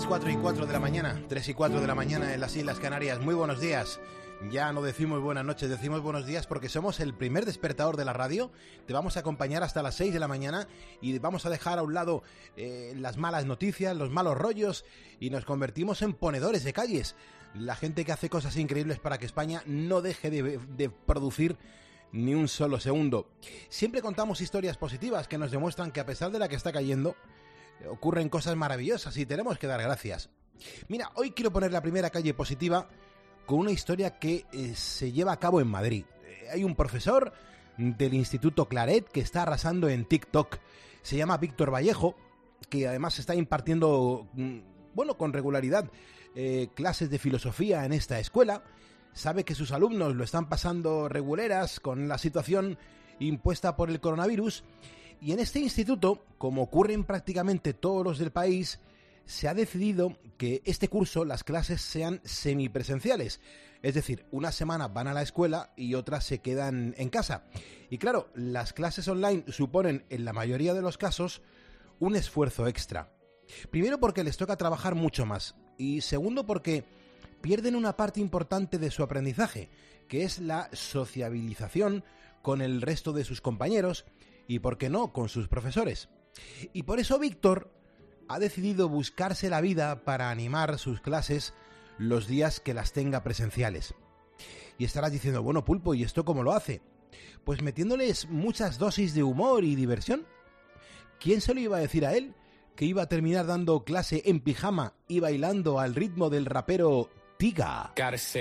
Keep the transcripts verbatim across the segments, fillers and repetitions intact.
cuatro y cuatro de la mañana, tres y cuatro de la mañana en las Islas Canarias. Muy buenos días. Ya no decimos buenas noches, decimos buenos días porque somos el primer despertador de la radio. Te vamos a acompañar hasta las seis de la mañana y vamos a dejar a un lado eh, las malas noticias, los malos rollos, y nos convertimos en ponedores de calles. La gente que hace cosas increíbles para que España no deje de, de producir ni un solo segundo. Siempre contamos historias positivas que nos demuestran que a pesar de la que está cayendo, ocurren cosas maravillosas y tenemos que dar gracias. Mira, hoy quiero poner la primera calle positiva con una historia que eh, se lleva a cabo en Madrid. Eh, hay un profesor del Instituto Claret que está arrasando en TikTok. Se llama Víctor Vallejo, que además está impartiendo, bueno, con regularidad, eh, clases de filosofía en esta escuela. Sabe que sus alumnos lo están pasando reguleras con la situación impuesta por el coronavirus. Y en este instituto, como ocurre en prácticamente todos los del país, se ha decidido que este curso las clases sean semipresenciales. Es decir, una semana van a la escuela y otras se quedan en casa. Y claro, las clases online suponen, en la mayoría de los casos, un esfuerzo extra. Primero porque les toca trabajar mucho más. Y segundo porque pierden una parte importante de su aprendizaje, que es la sociabilización con el resto de sus compañeros y, por qué no, con sus profesores. Y por eso Víctor ha decidido buscarse la vida para animar sus clases los días que las tenga presenciales. Y estarás diciendo, bueno, Pulpo, ¿y esto cómo lo hace? Pues metiéndoles muchas dosis de humor y diversión. ¿Quién se lo iba a decir a él que iba a terminar dando clase en pijama y bailando al ritmo del rapero Tiga?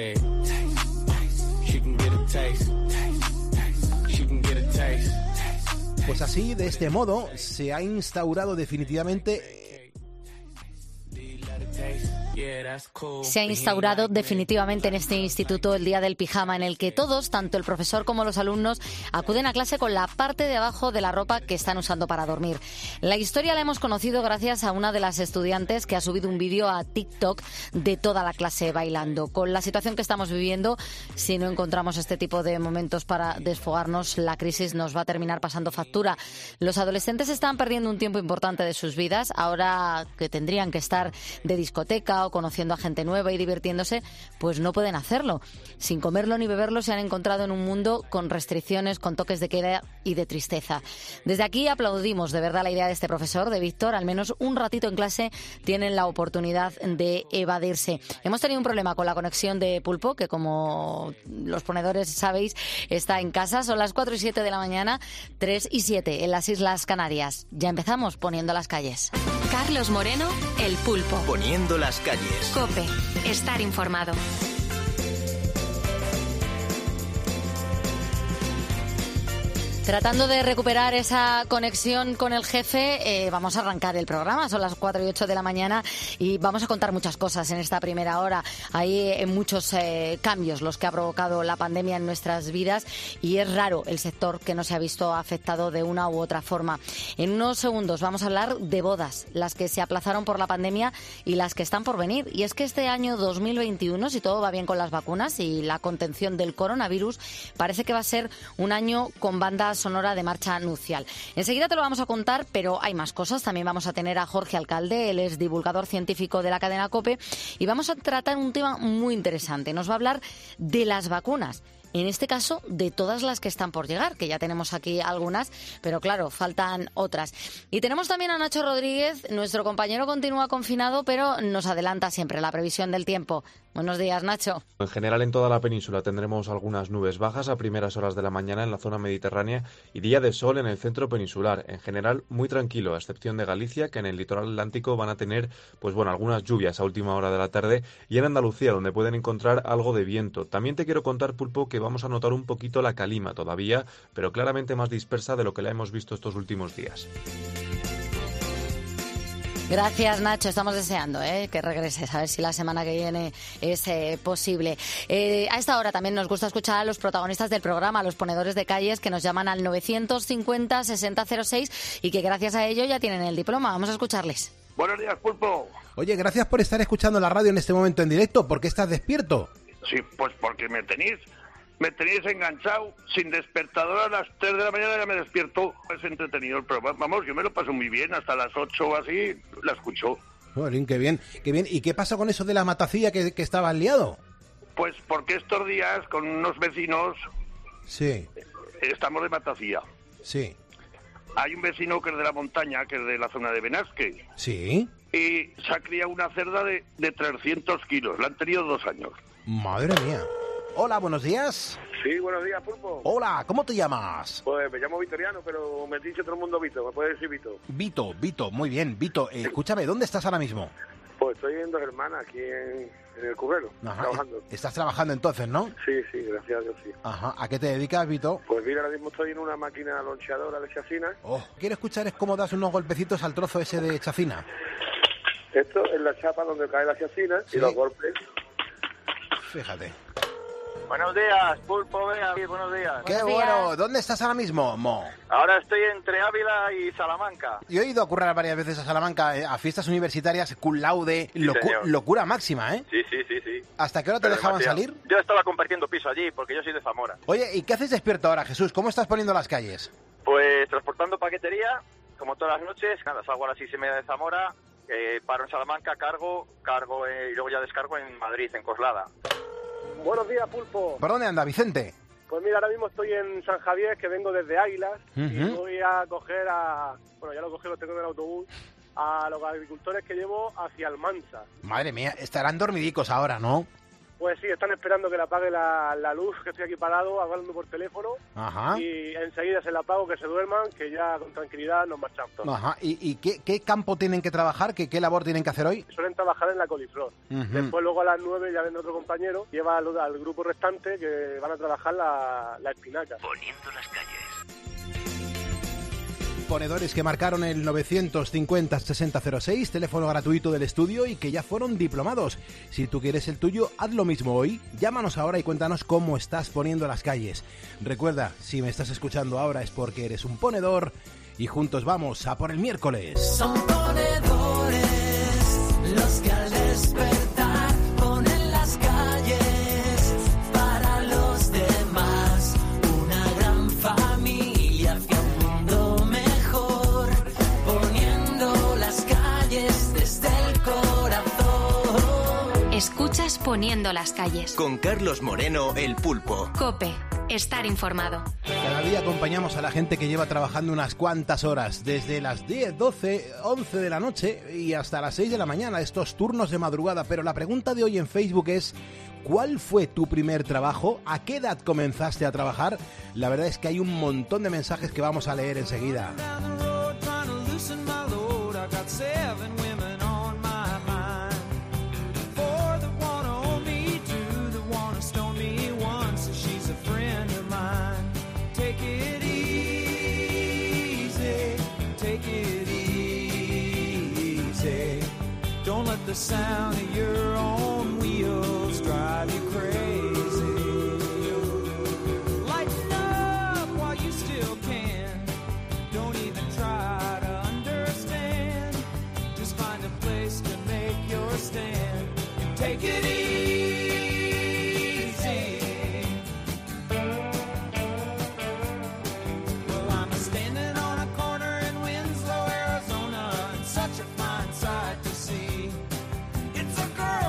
Pues así, de este modo, se ha instaurado definitivamente... Se ha instaurado definitivamente en este instituto el día del pijama, en el que todos, tanto el profesor como los alumnos, acuden a clase con la parte de abajo de la ropa que están usando para dormir. La historia la hemos conocido gracias a una de las estudiantes que ha subido un vídeo a TikTok de toda la clase bailando. Con la situación que estamos viviendo, si no encontramos este tipo de momentos para desfogarnos, la crisis nos va a terminar pasando factura. Los adolescentes están perdiendo un tiempo importante de sus vidas, ahora que tendrían que estar de discoteca o conociendo a gente nueva y divirtiéndose, pues no pueden hacerlo. Sin comerlo ni beberlo se han encontrado en un mundo con restricciones, con toques de queda y de tristeza. Desde aquí aplaudimos de verdad la idea de este profesor, de Víctor. Al menos un ratito en clase tienen la oportunidad de evadirse. Hemos tenido un problema con la conexión de Pulpo, que como los ponedores sabéis, está en casa. Son las cuatro y siete de la mañana, tres y siete en las Islas Canarias. Ya empezamos poniendo las calles. Carlos Moreno, El Pulpo. Poniendo las calles. COPE. Estar informado. Tratando de recuperar esa conexión con el jefe, eh, vamos a arrancar el programa. Son las cuatro y ocho de la mañana y vamos a contar muchas cosas en esta primera hora. Hay eh, muchos eh, cambios los que ha provocado la pandemia en nuestras vidas y es raro el sector que no se ha visto afectado de una u otra forma. En unos segundos vamos a hablar de bodas, las que se aplazaron por la pandemia y las que están por venir. Y es que este año dos mil veintiuno, si todo va bien con las vacunas y la contención del coronavirus, parece que va a ser un año con bandas sonora de marcha nupcial. Enseguida te lo vamos a contar, pero hay más cosas. También vamos a tener a Jorge Alcalde, él es divulgador científico de la cadena COPE, y vamos a tratar un tema muy interesante. Nos va a hablar de las vacunas. En este caso, de todas las que están por llegar, que ya tenemos aquí algunas, pero claro, faltan otras. Y tenemos también a Nacho Rodríguez, nuestro compañero continúa confinado, pero nos adelanta siempre la previsión del tiempo. Buenos días, Nacho. En general, en toda la península tendremos algunas nubes bajas a primeras horas de la mañana en la zona mediterránea y día de sol en el centro peninsular. En general, muy tranquilo, a excepción de Galicia, que en el litoral atlántico van a tener, pues bueno, algunas lluvias a última hora de la tarde, y en Andalucía, donde pueden encontrar algo de viento. También te quiero contar, Pulpo, que vamos a notar un poquito la calima todavía, pero claramente más dispersa de lo que la hemos visto estos últimos días. Gracias, Nacho. Estamos deseando ¿eh? que regreses, a ver si la semana que viene es eh, posible. Eh, a esta hora también nos gusta escuchar a los protagonistas del programa, a los ponedores de calles que nos llaman al novecientos cincuenta sesenta cero seis y que gracias a ello ya tienen el diploma. Vamos a escucharles. Buenos días, Pulpo. Oye, gracias por estar escuchando la radio en este momento en directo. ¿Por qué estás despierto? Sí, pues porque me tenéis... Me tenéis enganchado, sin despertador, a las tres de la mañana ya me despierto. Es entretenido el programa. Vamos, yo me lo paso muy bien, hasta las ocho o así la escucho. Jolín, qué bien, qué bien. ¿Y qué pasa con eso de la matacilla que, que estabas liado? Pues porque estos días con unos vecinos Sí, estamos de matacilla. sí, Hay un vecino que es de la montaña, que es de la zona de Benasque, sí. y se ha criado una cerda de, de trescientos kilos. La han tenido dos años. Madre mía. Hola, buenos días. Sí, buenos días, Pulpo. Hola, ¿cómo te llamas? Pues me llamo Vitoriano, pero me dice todo el mundo Vito. ¿Me puedes decir Vito? Vito, Vito, muy bien, Vito. Eh, escúchame, ¿dónde estás ahora mismo? Pues estoy en Dos Hermanas, aquí en, en el Currero, Ajá, trabajando. Estás trabajando entonces, ¿no? Sí, sí, gracias a Dios, sí. Ajá. ¿A qué te dedicas, Vito? Pues mira, ahora mismo estoy en una máquina loncheadora de chacina. Oh, quiero escuchar es cómo das unos golpecitos al trozo ese de chacina. Esto es la chapa donde cae la chacina Sí. y los golpes. Fíjate. Buenos días, Pulpo, vea, buenos días. ¡Qué Buenos bueno! días. ¿Dónde estás ahora mismo, Mo? Ahora estoy entre Ávila y Salamanca. Yo he ido a currar varias veces a Salamanca, eh, a fiestas universitarias, cum laude, locu- señor. locura máxima, ¿eh? Sí, sí, sí, sí. ¿Hasta qué hora te Pero dejaban demasiado. salir? Yo estaba compartiendo piso allí porque yo soy de Zamora. Oye, ¿y qué haces despierto ahora, Jesús? ¿Cómo estás poniendo las calles? Pues transportando paquetería, como todas las noches, nada, salgo a las seis y media de Zamora, eh, paro en Salamanca, cargo, cargo eh, y luego ya descargo en Madrid, en Coslada. Buenos días, Pulpo. ¿Por dónde anda, Vicente? Pues mira, ahora mismo estoy en San Javier, que vengo desde Águilas, y Ujú. voy a coger a... Bueno, ya lo cogí, lo tengo en el autobús, a los agricultores que llevo hacia Almansa. Madre mía, estarán dormidicos ahora, ¿no? Pues sí, están esperando que le apague la, la luz, que estoy aquí parado, hablando por teléfono, Ajá. y enseguida se la apago, que se duerman, que ya con tranquilidad nos marchamos todos. Ajá. ¿Y, y qué, qué campo tienen que trabajar? ¿Qué, qué labor tienen que hacer hoy? Suelen trabajar en la coliflor. Ujú. Después luego a las nueve ya vendrá otro compañero, lleva al, al grupo restante que van a trabajar la, la espinaca. Ponedores que marcaron el novecientos cincuenta sesenta cero seis, teléfono gratuito del estudio y que ya fueron diplomados. Si tú quieres el tuyo, haz lo mismo hoy. Llámanos ahora y cuéntanos cómo estás poniendo las calles. Recuerda, si me estás escuchando ahora es porque eres un ponedor y juntos vamos a por el miércoles. Son ponedores los que al despertar ponen las calles para los demás. Una gran familia hacia un mundo mejor, poniendo las calles desde el corazón. Escuchas Poniendo las calles. Con Carlos Moreno, el Pulpo. Cope, estar informado. Cada día acompañamos a la gente que lleva trabajando unas cuantas horas, desde las diez, doce, once de la noche y hasta las seis de la mañana, estos turnos de madrugada. Pero la pregunta de hoy en Facebook es: ¿cuál fue tu primer trabajo? ¿A qué edad comenzaste a trabajar? La verdad es que hay un montón de mensajes que vamos a leer enseguida. The sound of your own wheels drive you crazy. Lighten up while you still can. Don't even try to understand. Just find a place to make your stand. And take it easy. Well, I'm standing on a corner in Winslow, Arizona, and such a fine sight to see. It's a girl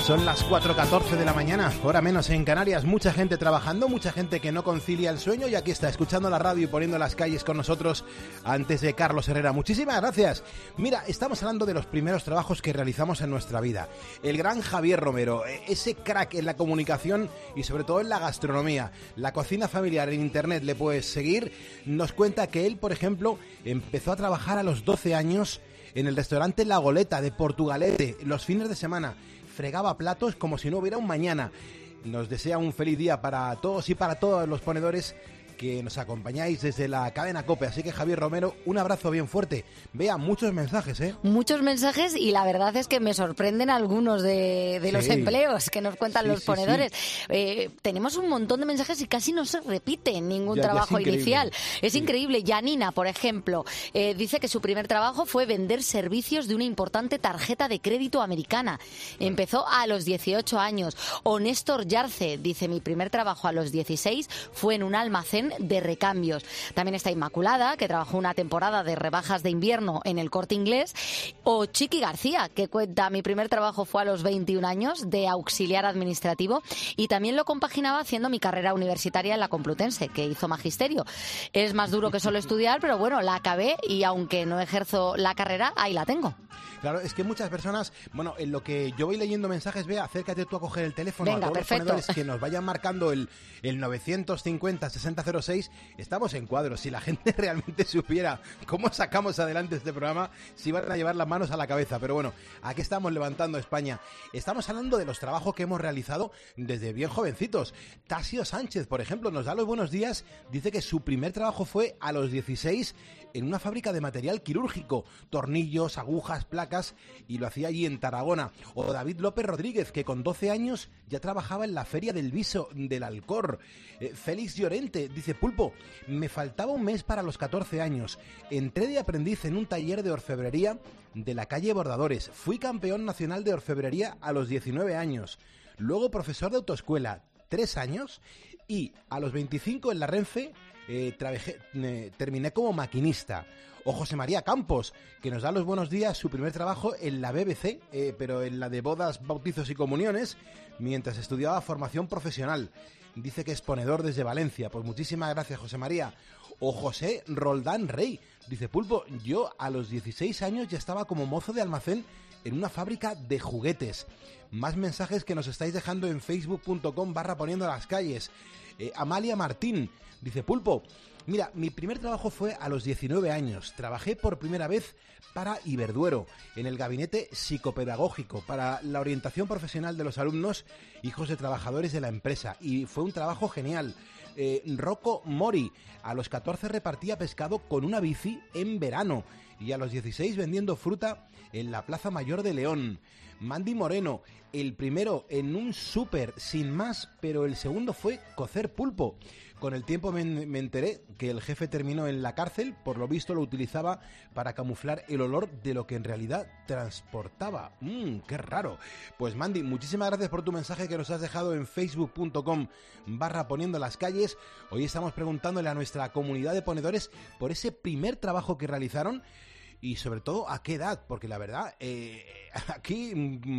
Son las cuatro catorce de la mañana, hora menos en Canarias. Mucha gente trabajando, mucha gente que no concilia el sueño y aquí está, escuchando la radio y poniendo las calles con nosotros antes de Carlos Herrera. Muchísimas gracias. Mira, estamos hablando de los primeros trabajos que realizamos en nuestra vida. El gran Javier Romero, ese crack en la comunicación y sobre todo en la gastronomía. La cocina familiar en internet le puedes seguir. Nos cuenta que él, por ejemplo, empezó a trabajar a los doce años en el restaurante La Goleta de Portugalete, los fines de semana. Fregaba platos como si no hubiera un mañana. Nos desea un feliz día para todos y para todos los ponedores que nos acompañáis desde la cadena COPE. Así que, Javier Romero, un abrazo bien fuerte. Vea, muchos mensajes, ¿eh? Muchos mensajes y la verdad es que me sorprenden algunos de, de sí. los empleos que nos cuentan sí, los sí, ponedores. Sí. Eh, tenemos un montón de mensajes y casi no se repite ningún ya, trabajo ya es inicial. Es sí. increíble. Yanina, por ejemplo, eh, dice que su primer trabajo fue vender servicios de una importante tarjeta de crédito americana. Empezó a los dieciocho años. O Néstor Yarce dice, mi primer trabajo a los dieciséis fue en un almacén de recambios. También está Inmaculada, que trabajó una temporada de rebajas de invierno en el Corte Inglés, o Chiqui García, que cuenta, mi primer trabajo fue a los veintiún años de auxiliar administrativo y también lo compaginaba haciendo mi carrera universitaria en la Complutense, que hizo magisterio. Es más duro que solo estudiar, pero bueno, la acabé y aunque no ejerzo la carrera, ahí la tengo. Claro, es que muchas personas, bueno, en lo que yo voy leyendo mensajes, vea, acércate tú a coger el teléfono. Venga, a todos perfecto. Los ponedores que nos vayan marcando el, el novecientos cincuenta sesenta cero seis, estamos en cuadros. Si la gente realmente supiera cómo sacamos adelante este programa, si van a llevar las manos a la cabeza. Pero bueno, aquí estamos levantando España. Estamos hablando de los trabajos que hemos realizado desde bien jovencitos. Tasio Sánchez, por ejemplo, nos da los buenos días, dice que su primer trabajo fue a los dieciséis en una fábrica de material quirúrgico, tornillos, agujas, placas, y lo hacía allí en Tarragona. O David López Rodríguez, que con doce años ya trabajaba en la Feria del Viso del Alcor. Eh, Félix Llorente dice, Pulpo, me faltaba un mes para los catorce años. Entré de aprendiz en un taller de orfebrería de la calle Bordadores. Fui campeón nacional de orfebrería a los diecinueve años. Luego profesor de autoescuela, tres años. Y a los veinticinco en la Renfe eh, trabajé, eh, terminé como maquinista. O José María Campos, que nos da los buenos días, su primer trabajo en la B B C, eh, pero en la de bodas, bautizos y comuniones, mientras estudiaba formación profesional. Dice que es ponedor desde Valencia. Pues muchísimas gracias, José María. O José Roldán Rey, dice, Pulpo, yo a los dieciséis años ya estaba como mozo de almacén en una fábrica de juguetes. Más mensajes que nos estáis dejando en facebook.com barra poniendo las calles. Eh, Amalia Martín dice, Pulpo, mira, mi primer trabajo fue a los diecinueve años. Trabajé por primera vez para Iberduero, en el gabinete psicopedagógico, para la orientación profesional de los alumnos, hijos de trabajadores de la empresa. Y fue un trabajo genial. Eh, Rocco Mori, a los catorce repartía pescado con una bici en verano. Y a los dieciséis vendiendo fruta en la Plaza Mayor de León. Mandy Moreno, el primero en un súper, sin más, pero el segundo fue cocer pulpo. Con el tiempo me, me enteré que el jefe terminó en la cárcel, por lo visto lo utilizaba para camuflar el olor de lo que en realidad transportaba. Mmm, qué raro. Pues Mandy, muchísimas gracias por tu mensaje que nos has dejado en facebook.com barra poniendo las calles. Hoy estamos preguntándole a nuestra comunidad de ponedores por ese primer trabajo que realizaron. Y sobre todo, ¿a qué edad? Porque la verdad, eh, aquí,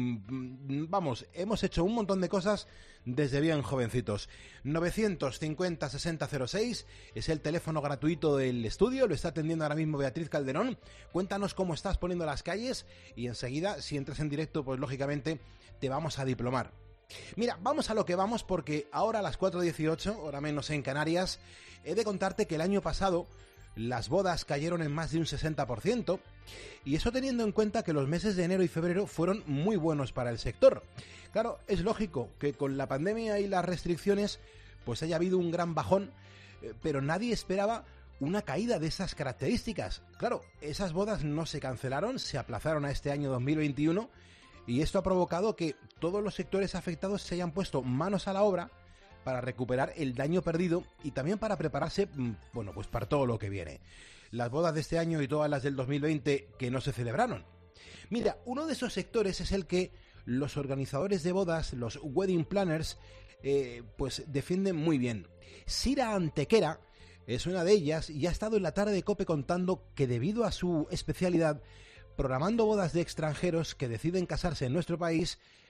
mm, vamos, hemos hecho un montón de cosas desde bien jovencitos. novecientos cincuenta sesenta cero seis es el teléfono gratuito del estudio, lo está atendiendo ahora mismo Beatriz Calderón. Cuéntanos cómo estás poniendo las calles y enseguida, si entras en directo, pues lógicamente te vamos a diplomar. Mira, vamos a lo que vamos, porque ahora a las cuatro dieciocho, hora menos en Canarias, he de contarte que el año pasado las bodas cayeron en más de un sesenta por ciento, y eso teniendo en cuenta que los meses de enero y febrero fueron muy buenos para el sector. Claro, es lógico que con la pandemia y las restricciones pues haya habido un gran bajón, pero nadie esperaba una caída de esas características. Claro, esas bodas no se cancelaron, se aplazaron a este año dos mil veintiuno, y esto ha provocado que todos los sectores afectados se hayan puesto manos a la obra para recuperar el daño perdido y también para prepararse, bueno, pues para todo lo que viene. Las bodas de este año y todas las del dos mil veinte que no se celebraron. Mira, uno de esos sectores es el que los organizadores de bodas, los wedding planners, eh, pues defienden muy bien. Sira Antequera es una de ellas y ha estado en la tarde de COPE contando que debido a su especialidad, programando bodas de extranjeros que deciden casarse en nuestro país,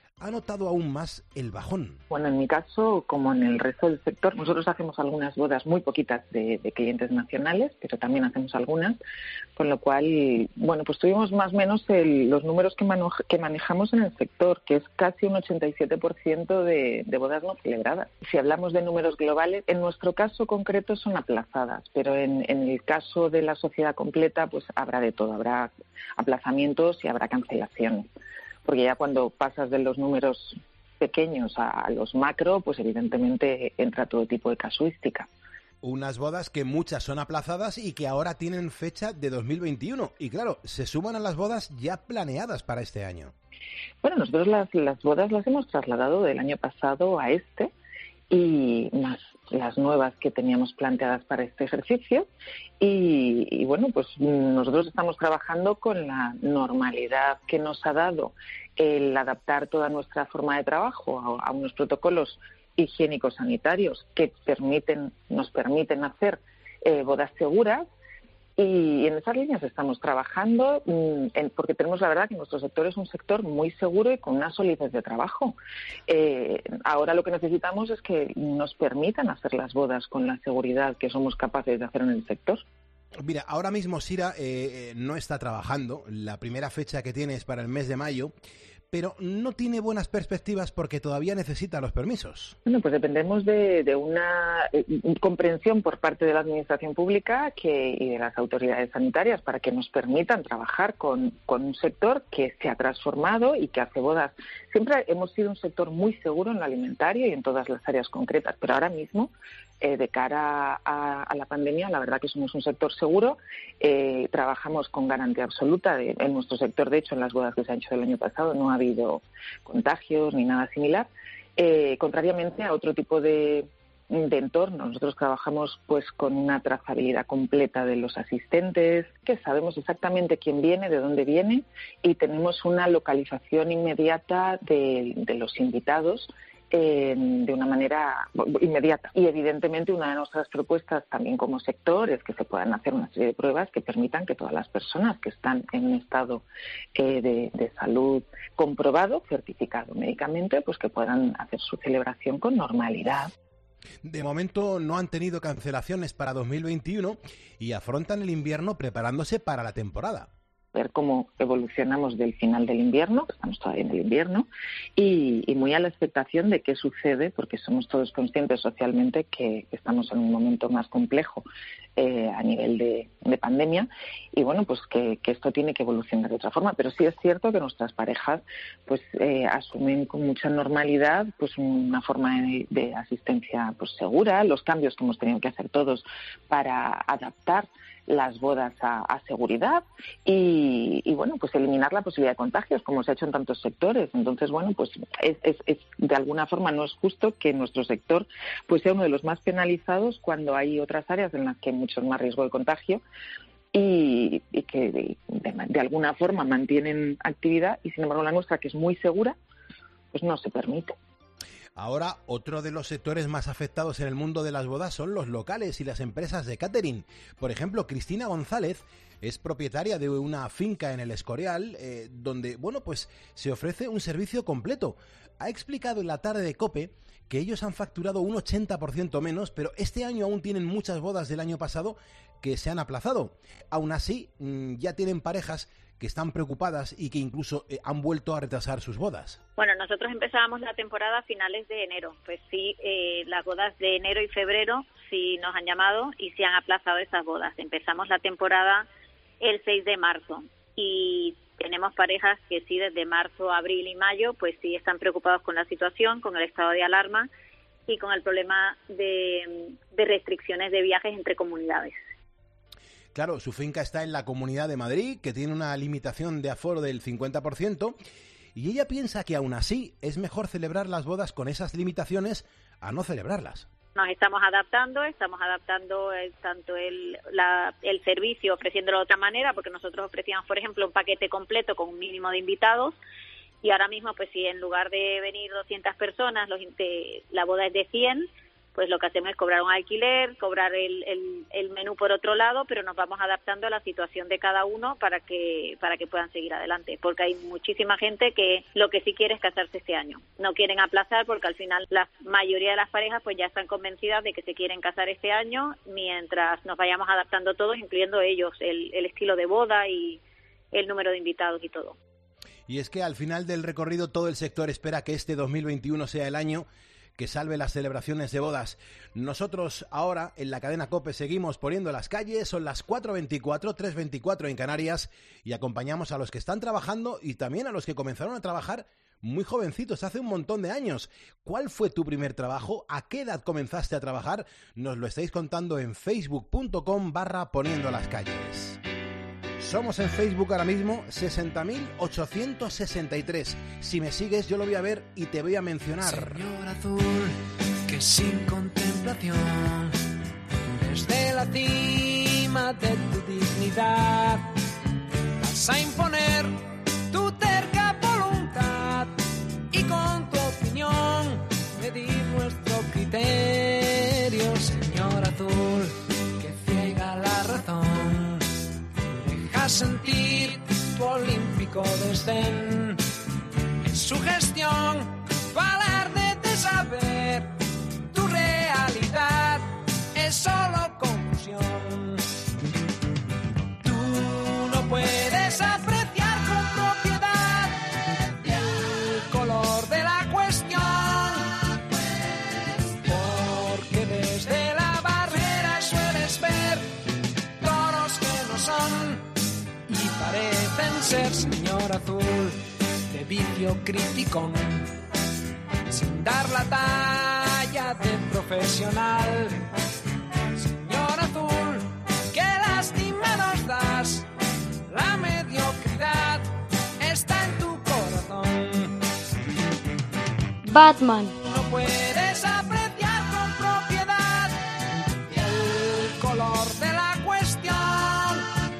ha notado aún más el bajón. Bueno, en mi caso, como en el resto del sector, nosotros hacemos algunas bodas, muy poquitas de, de clientes nacionales, pero también hacemos algunas, con lo cual, bueno, pues tuvimos más o menos el, los números que, mano, que manejamos en el sector, que es casi un ochenta y siete por ciento de, de bodas no celebradas. Si hablamos de números globales, en nuestro caso concreto son aplazadas, pero en, en el caso de la sociedad completa, pues habrá de todo, habrá aplazamientos y habrá cancelaciones. Porque ya cuando pasas de los números pequeños a los macro, pues evidentemente entra todo tipo de casuística. Unas bodas que muchas son aplazadas y que ahora tienen fecha de dos mil veintiuno. Y claro, se suman a las bodas ya planeadas para este año. Bueno, nosotros las, las bodas las hemos trasladado del año pasado a este, y más las nuevas que teníamos planteadas para este ejercicio. Y, y bueno, pues nosotros estamos trabajando con la normalidad que nos ha dado el adaptar toda nuestra forma de trabajo a, a unos protocolos higiénicos sanitarios que permiten, nos permiten hacer eh, bodas seguras. Y en esas líneas estamos trabajando, en, porque tenemos la verdad que nuestro sector es un sector muy seguro y con una solidez de trabajo. Eh, ahora lo que necesitamos es que nos permitan hacer las bodas con la seguridad que somos capaces de hacer en el sector. Mira, ahora mismo Sira eh, no está trabajando. La primera fecha que tiene es para el mes de mayo, pero no tiene buenas perspectivas porque todavía necesita los permisos. Bueno, pues dependemos de, de una eh, comprensión por parte de la Administración Pública que, y de las autoridades sanitarias para que nos permitan trabajar con, con un sector que se ha transformado y que hace bodas. Siempre hemos sido un sector muy seguro en lo alimentario y en todas las áreas concretas, pero ahora mismo, eh, de cara a, a la pandemia, la verdad que somos un sector seguro. Eh, trabajamos con garantía absoluta. De, en nuestro sector, de hecho, en las bodas que se han hecho el año pasado no ha habido contagios ni nada similar, eh, contrariamente a otro tipo de, de entorno. Nosotros trabajamos pues con una trazabilidad completa de los asistentes, que sabemos exactamente quién viene, de dónde viene, y tenemos una localización inmediata de, de los invitados Eh, de una manera inmediata. Y evidentemente una de nuestras propuestas también como sector es que se puedan hacer una serie de pruebas que permitan que todas las personas que están en un estado eh, de, de salud comprobado, certificado médicamente, pues que puedan hacer su celebración con normalidad. De momento no han tenido cancelaciones para dos mil veintiuno y afrontan el invierno preparándose para la temporada. Ver cómo evolucionamos del final del invierno, estamos todavía en el invierno, y, y muy a la expectación de qué sucede, porque somos todos conscientes socialmente que, que estamos en un momento más complejo eh, a nivel de, de pandemia, y bueno, pues que, que esto tiene que evolucionar de otra forma. Pero sí es cierto que nuestras parejas pues eh, asumen con mucha normalidad pues una forma de, de asistencia pues segura, los cambios que hemos tenido que hacer todos para adaptar las bodas a, a seguridad y, y, bueno, pues eliminar la posibilidad de contagios, como se ha hecho en tantos sectores. Entonces, bueno, pues es, es, es de alguna forma no es justo que nuestro sector pues sea uno de los más penalizados cuando hay otras áreas en las que hay mucho más riesgo de contagio y, y que de, de, de alguna forma mantienen actividad y, sin embargo, la nuestra, que es muy segura, pues no se permite. Ahora, otro de los sectores más afectados en el mundo de las bodas son los locales y las empresas de catering. Por ejemplo, Cristina González es propietaria de una finca en el Escorial, eh, donde, bueno, pues se ofrece un servicio completo. Ha explicado en la tarde de COPE que ellos han facturado un ochenta por ciento menos, pero este año aún tienen muchas bodas del año pasado que se han aplazado. Aún así, ya tienen parejas que están preocupadas y que incluso eh, han vuelto a retrasar sus bodas. Bueno, nosotros empezábamos la temporada a finales de enero. Pues sí, eh, las bodas de enero y febrero sí nos han llamado y sí han aplazado esas bodas. Empezamos la temporada el seis de marzo y tenemos parejas que sí, desde marzo, abril y mayo, pues sí están preocupados con la situación, con el estado de alarma y con el problema de, de restricciones de viajes entre comunidades. Claro, su finca está en la Comunidad de Madrid, que tiene una limitación de aforo del cincuenta por ciento, y ella piensa que aún así es mejor celebrar las bodas con esas limitaciones a no celebrarlas. Nos estamos adaptando, estamos adaptando eh, tanto el, la, el servicio, ofreciéndolo de otra manera, porque nosotros ofrecíamos, por ejemplo, un paquete completo con un mínimo de invitados, y ahora mismo, pues si en lugar de venir doscientas personas, los, de, la boda es de cien, pues lo que hacemos es cobrar un alquiler, cobrar el, el, el menú por otro lado, pero nos vamos adaptando a la situación de cada uno para que para que puedan seguir adelante, porque hay muchísima gente que lo que sí quiere es casarse este año. No quieren aplazar porque al final la mayoría de las parejas pues ya están convencidas de que se quieren casar este año, mientras nos vayamos adaptando todos, incluyendo ellos, el, el estilo de boda y el número de invitados y todo. Y es que al final del recorrido todo el sector espera que este dos mil veintiuno sea el año que salve las celebraciones de bodas. Nosotros ahora en la cadena COPE seguimos poniendo las calles, son las cuatro veinticuatro, tres veinticuatro en Canarias, y acompañamos a los que están trabajando y también a los que comenzaron a trabajar muy jovencitos, hace un montón de años. ¿Cuál fue tu primer trabajo? ¿A qué edad comenzaste a trabajar? Nos lo estáis contando en facebook.com barra poniendo las calles. Somos en Facebook ahora mismo sesenta mil ochocientos sesenta y tres. Si me sigues yo lo voy a ver y te voy a mencionar. Señor azul, que sin contemplación, desde la cima de tu dignidad, vas a imponer tu terca voluntad y con tu opinión medir nuestro criterio. Señor azul, que ciega la razón, deja sentir tu olímpico desdén. En su gestión, tu alarde de saber, tu realidad es solo confusión. Tú no puedes apreciar con propiedad el color de la cuestión, porque desde la barrera sueles ver toros que no son y parecen ser. Señor azul, de vicio criticón, sin dar la talla de profesional. Señor azul, qué lástima nos das, la mediocridad está en tu corazón. Batman. No puedes apreciar con propiedad el color de la cuestión,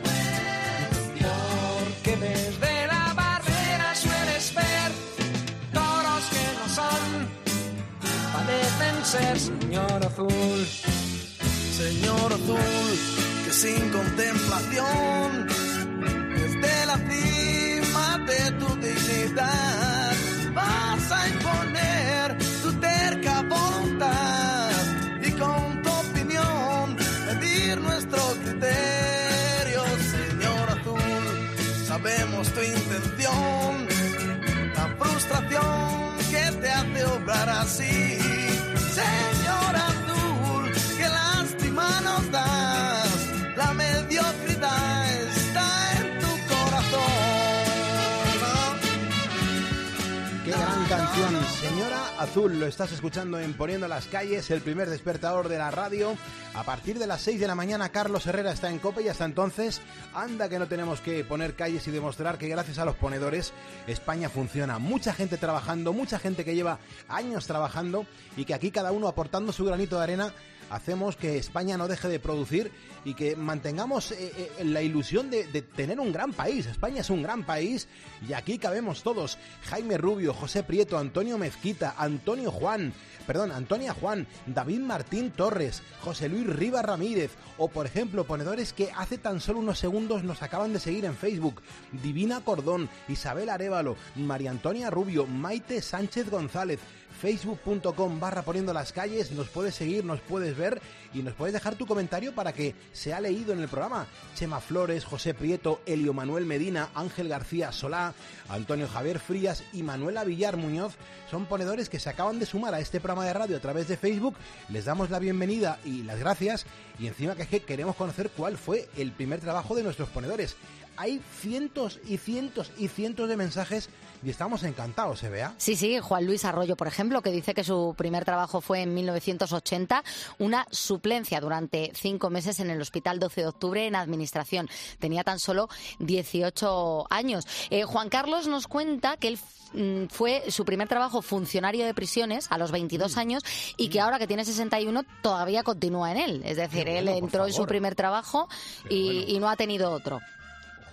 porque desde la barrera sueles ver toros que no son y parecen ser. Señor azul, Señor azul, que sin contemplación, desde la cima de tu dignidad, vas a imponer tu terca voluntad y con tu opinión medir nuestro criterio. Señor azul, sabemos tu intención, la frustración que te hace obrar así. Señor azul, qué lástima nos das, la mediocridad está en tu corazón. Qué gran canción, Señora Azul, lo estás escuchando en Poniendo las Calles, el primer despertador de la radio. A partir de las seis de la mañana Carlos Herrera está en COPE y hasta entonces anda que no tenemos que poner calles y demostrar que gracias a los ponedores España funciona. Mucha gente trabajando, mucha gente que lleva años trabajando y que aquí cada uno aportando su granito de arena hacemos que España no deje de producir y que mantengamos eh, eh, la ilusión de, de tener un gran país. España es un gran país y aquí cabemos todos. Jaime Rubio, José Prieto, Antonio Mezquita, Antonio Juan, perdón, Antonia Juan, David Martín Torres, José Luis Rivas Ramírez o, por ejemplo, ponedores que hace tan solo unos segundos nos acaban de seguir en Facebook. Divina Cordón, Isabel Arévalo, María Antonia Rubio, Maite Sánchez González. facebook.com barra poniendo las calles, nos puedes seguir, nos puedes ver y nos puedes dejar tu comentario para que sea leído en el programa. Chema Flores, José Prieto, Elio Manuel Medina, Ángel García Solá, Antonio Javier Frías y Manuela Villar Muñoz son ponedores que se acaban de sumar a este programa de radio a través de Facebook. Les damos la bienvenida y las gracias y encima que queremos conocer cuál fue el primer trabajo de nuestros ponedores. Hay cientos y cientos y cientos de mensajes y estamos encantados, ¿eh, Bea? Sí, sí, Juan Luis Arroyo, por ejemplo, que dice que su primer trabajo fue en mil novecientos ochenta, una suplencia durante cinco meses en el Hospital doce de octubre en Administración. Tenía tan solo dieciocho años. Eh, Juan Carlos nos cuenta que él fue su primer trabajo funcionario de prisiones a los veintidós años y que ahora que tiene sesenta y uno todavía continúa en él. Es decir, bueno, él entró en su primer trabajo y, bueno. y no ha tenido otro.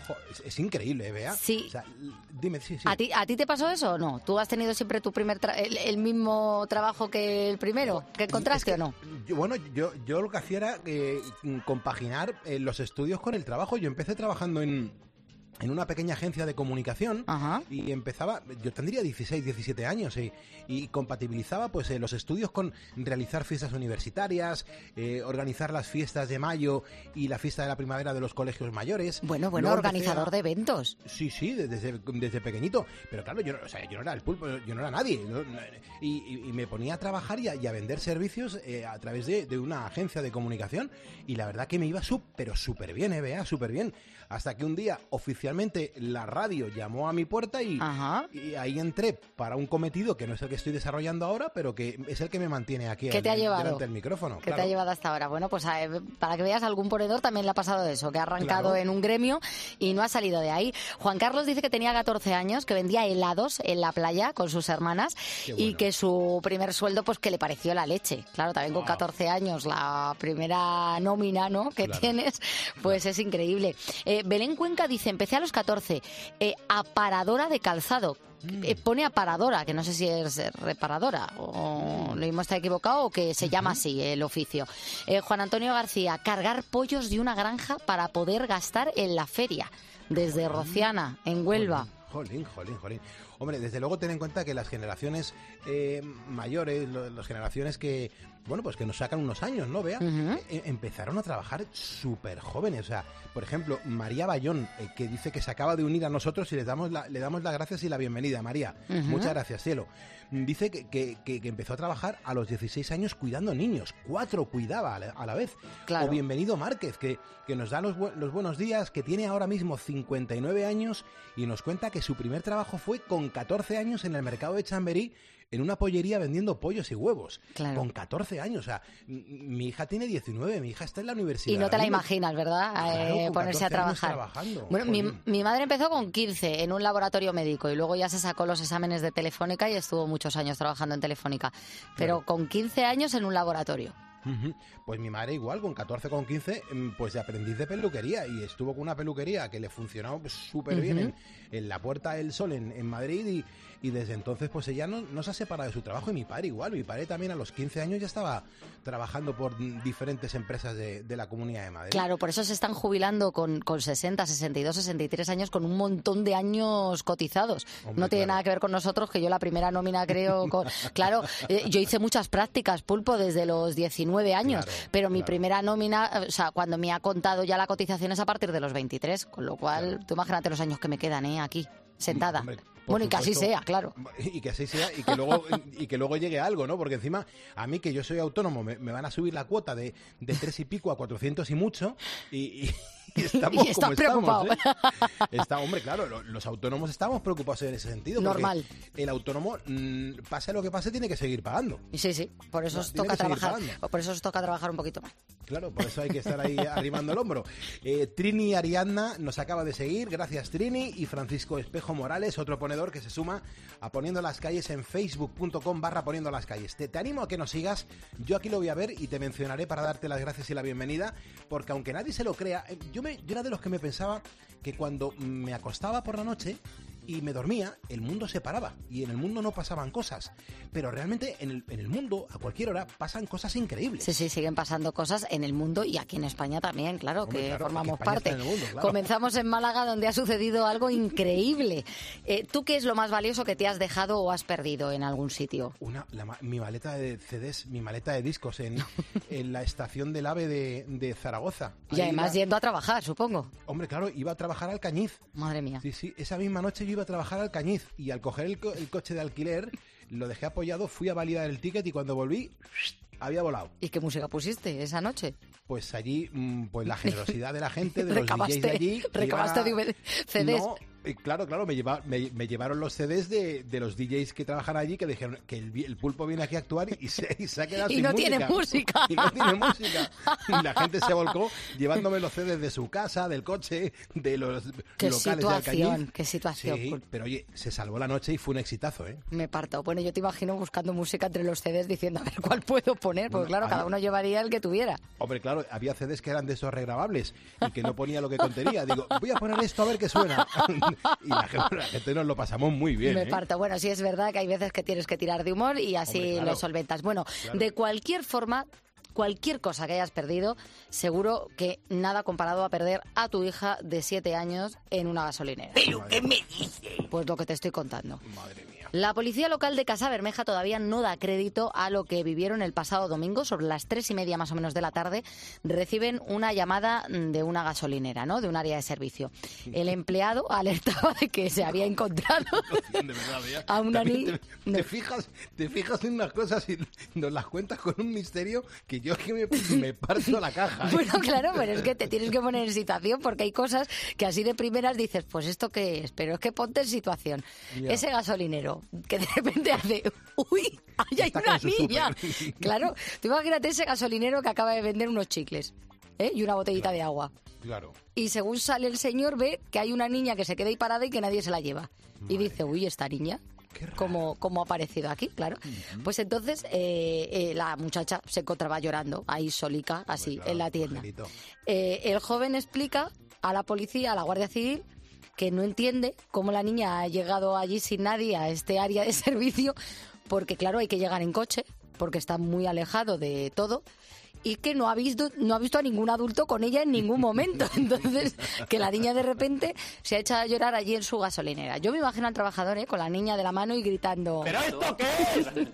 Jo, es, es increíble, Bea. Sí. O sea, dime, sí, sí. ¿A ti, ¿A ti te pasó eso o no? ¿Tú has tenido siempre tu primer tra- el, el mismo trabajo que el primero? ¿Que encontraste es que, o no? Yo, bueno, yo, yo lo que hacía era eh, compaginar eh, los estudios con el trabajo. Yo empecé trabajando en... en una pequeña agencia de comunicación. Ajá. Y empezaba, yo tendría dieciséis, diecisiete años y, y compatibilizaba pues eh, los estudios con realizar fiestas universitarias, eh, organizar las fiestas de mayo y la fiesta de la primavera de los colegios mayores. Bueno, bueno, Luego organizador a... de eventos. Sí, sí, desde, desde pequeñito. Pero claro, yo no, o sea, yo no era el pulpo, yo no era nadie. ¿no? Y, y, y me ponía a trabajar y a, y a vender servicios eh, a través de, de una agencia de comunicación y la verdad que me iba súper, pero súper bien, eh, Bea, súper bien. Hasta que un día oficialmente la radio llamó a mi puerta y, y ahí entré para un cometido que no es el que estoy desarrollando ahora, pero que es el que me mantiene aquí ¿Qué te ha llevado? delante del micrófono. ¿Qué claro. te ha llevado hasta ahora? Bueno, pues a, para que veas, algún ponedor también le ha pasado eso, que ha arrancado claro. en un gremio y no ha salido de ahí. Juan Carlos dice que tenía catorce años, que vendía helados en la playa con sus hermanas bueno. y que su primer sueldo, pues que le pareció la leche. Claro, también con wow. catorce años, la primera nómina, ¿no?, que claro. tienes, pues claro. es increíble. Eh, Belén Cuenca dice, empecé a los catorce, eh, aparadora de calzado. Mm. Eh, pone aparadora, que no sé si es reparadora o lo mismo está equivocado o que se uh-huh. llama así el oficio. Eh, Juan Antonio García, cargar pollos de una granja para poder gastar en la feria, desde Rociana, en Huelva. Jolín, jolín, jolín. Hombre, desde luego ten en cuenta que las generaciones eh, mayores, lo, las generaciones que, bueno, pues que nos sacan unos años, ¿no, Bea? Uh-huh. eh, empezaron a trabajar súper jóvenes. O sea, por ejemplo, María Bayón, eh, que dice que se acaba de unir a nosotros y le damos la, le damos las gracias y la bienvenida. María, uh-huh. muchas gracias, cielo. Dice que, que, que, que empezó a trabajar a los dieciséis años cuidando niños. Cuatro cuidaba a la, a la vez. Claro. O Bienvenido Márquez, que, que nos da los, los buenos días, que tiene ahora mismo cincuenta y nueve años y nos cuenta que su primer trabajo fue con catorce años en el mercado de Chamberí, en una pollería vendiendo pollos y huevos. Claro. Con catorce años. O sea, mi hija tiene diecinueve, mi hija está en la universidad. Y no te la imaginas, ¿verdad? Claro, eh, ponerse a trabajar. Bueno, mi, mi madre empezó con quince en un laboratorio médico y luego ya se sacó los exámenes de Telefónica y estuvo muchos años trabajando en Telefónica. Pero claro. con quince años en un laboratorio. Uh-huh. Pues mi madre igual, con catorce, con quince, pues de aprendiz de peluquería y estuvo con una peluquería que le funcionó súper uh-huh. bien en, en la Puerta del Sol en, en Madrid y, y desde entonces pues ella no, no se ha separado de su trabajo y mi padre igual, mi padre también a los quince años ya estaba trabajando por diferentes empresas de, de la Comunidad de Madrid. Claro, por eso se están jubilando con, con sesenta, sesenta y dos, sesenta y tres años con un montón de años cotizados. Hombre, no tiene claro. nada que ver con nosotros, que yo la primera nómina creo... Con, claro, eh, yo hice muchas prácticas, Pulpo, desde los diecinueve años, claro, pero mi claro. primera nómina, o sea, cuando me ha contado ya la cotización es a partir de los veintitrés, con lo cual, claro. tú imagínate los años que me quedan, ¿eh? Aquí, sentada. Hombre, bueno, y que así sea, claro. Y que así sea, y que luego y que luego llegue algo, ¿no? Porque encima, a mí que yo soy autónomo, me, me van a subir la cuota de, de tres y pico a cuatrocientos y mucho, y... y... Y estamos y estás como preocupado. Estamos, ¿eh? Está, hombre, claro, los autónomos estamos preocupados en ese sentido. Normal. El autónomo, mmm, pase lo que pase, tiene que seguir pagando. Sí, sí, por eso no, os toca trabajar. Por eso os toca trabajar un poquito más. Claro, por eso hay que estar ahí arrimando el hombro. Eh, Trini Ariadna nos acaba de seguir, gracias Trini, y Francisco Espejo Morales, otro ponedor que se suma a Poniendo las Calles en facebook punto com barra Poniendo las Calles. Te, te animo a que nos sigas, yo aquí lo voy a ver y te mencionaré para darte las gracias y la bienvenida, porque aunque nadie se lo crea, yo, me, yo era de los que me pensaba que cuando me acostaba por la noche y me dormía, el mundo se paraba y en el mundo no pasaban cosas. Pero realmente en el, en el mundo, a cualquier hora, pasan cosas increíbles. Sí, sí, siguen pasando cosas en el mundo y aquí en España también, claro, Hombre, que claro, formamos que parte. En el mundo, claro. Comenzamos en Málaga, donde ha sucedido algo increíble. Eh, ¿Tú qué es lo más valioso que te has dejado o has perdido en algún sitio? Una, la, mi maleta de C Ds, mi maleta de discos en, en la estación del AVE de, de Zaragoza. Y Ahí además iba... yendo a trabajar, supongo. Hombre, claro, iba a trabajar al Cañiz. Madre mía. Sí, sí, esa misma noche yo iba a trabajar al Cañiz y al coger el, co- el coche de alquiler lo dejé apoyado, fui a validar el ticket y cuando volví había volado. ¿Y qué música pusiste esa noche? Pues allí, pues la generosidad de la gente, de los D Js de allí. ¿Recabaste de C Ds? No, Eh, Claro, claro, me, lleva, me, me llevaron los C Ds de, de los D Js que trabajan allí, que dijeron que el, el pulpo viene aquí a actuar y se, y se ha quedado Y sin no música. tiene música. Y no tiene música. Y la gente se volcó llevándome los C Ds de su casa, del coche, de los Qué locales de Alcañiz. situación, qué situación. Sí, pero oye, se salvó la noche y fue un exitazo, ¿eh? Me parto. Bueno, yo te imagino buscando música entre los C Ds diciendo a ver cuál puedo poner, porque Bueno, claro, ahí- cada uno llevaría el que tuviera. Hombre, claro, había C Ds que eran de esos regrabables y que no ponía lo que contenía. Digo, voy a poner esto a ver qué suena. Y la gente, la gente nos lo pasamos muy bien, Me ¿eh? parto. Bueno, sí es verdad que hay veces que tienes que tirar de humor y así Hombre, claro. lo solventas. Bueno, Claro. de cualquier forma, cualquier cosa que hayas perdido, seguro que nada comparado a perder a tu hija de siete años en una gasolinera. ¿Pero qué me dice? Pues lo que te estoy contando. Madre mía. La policía local de Casabermeja todavía no da crédito a lo que vivieron el pasado domingo, sobre las tres y media más o menos de la tarde. Reciben una llamada de una gasolinera, ¿no? De un área de servicio. El empleado alertaba de que se había encontrado De verdad, Bea. a una También niña. Te, te fijas, te fijas en unas cosas y nos las cuentas con un misterio que yo es que me, me parto la caja. ¿eh? Bueno, claro, pero es que te tienes que poner en situación porque hay cosas que así de primeras dices, pues ¿esto qué es? Pero es que ponte en situación. Ya. Ese gasolinero que de repente hace, uy, ahí hay Está una con su niña. súper. Claro, tú imagínate ese gasolinero que acaba de vender unos chicles, ¿eh? Y una botellita de agua. Claro. Y según sale el señor ve que hay una niña que se queda ahí parada y que nadie se la lleva. Y dice, uy, esta niña, ¿cómo, cómo ha aparecido aquí? Claro. Pues entonces eh, eh, la muchacha se encontraba llorando ahí solica, así, claro, en la tienda. angelito. Eh, el joven explica a la policía, a la Guardia Civil, que no entiende cómo la niña ha llegado allí sin nadie a este área de servicio, porque claro, hay que llegar en coche, porque está muy alejado de todo, y que no ha visto no ha visto a ningún adulto con ella en ningún momento. Entonces, que la niña de repente se ha echado a llorar allí en su gasolinera. Yo me imagino al trabajador, ¿eh? Con la niña de la mano y gritando... ¿Pero esto qué es?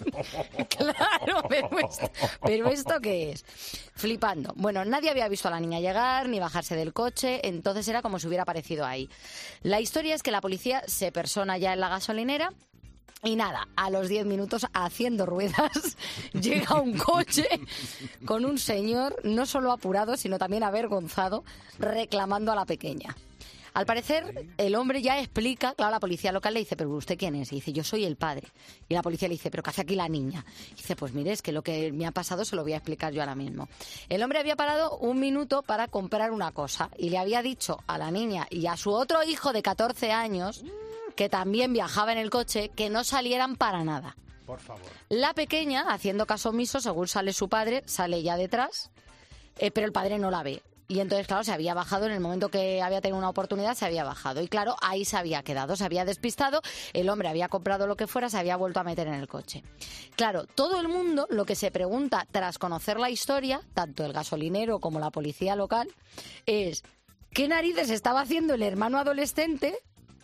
Claro, pero esto, pero ¿esto qué es? Flipando. Bueno, nadie había visto a la niña llegar ni bajarse del coche, entonces era como si hubiera aparecido ahí. La historia es que la policía se persona ya en la gasolinera. Y nada, a los diez minutos, haciendo ruedas, llega un coche con un señor no solo apurado, sino también avergonzado, reclamando a la pequeña. Al parecer, el hombre ya explica, claro, la policía local le dice, ¿pero usted quién es? Y dice, yo soy el padre. Y la policía le dice, ¿pero qué hace aquí la niña? Y dice, pues mire, es que lo que me ha pasado se lo voy a explicar yo ahora mismo. El hombre había parado un minuto para comprar una cosa y le había dicho a la niña y a su otro hijo de catorce años... que también viajaba en el coche, que no salieran para nada. Por favor. La pequeña, haciendo caso omiso, según sale su padre, sale ya detrás, eh, pero el padre no la ve. Y entonces, claro, se había bajado, en el momento que había tenido una oportunidad, se había bajado. Y claro, ahí se había quedado, se había despistado, el hombre había comprado lo que fuera, se había vuelto a meter en el coche. Claro, todo el mundo lo que se pregunta tras conocer la historia, tanto el gasolinero como la policía local, es ¿qué narices estaba haciendo el hermano adolescente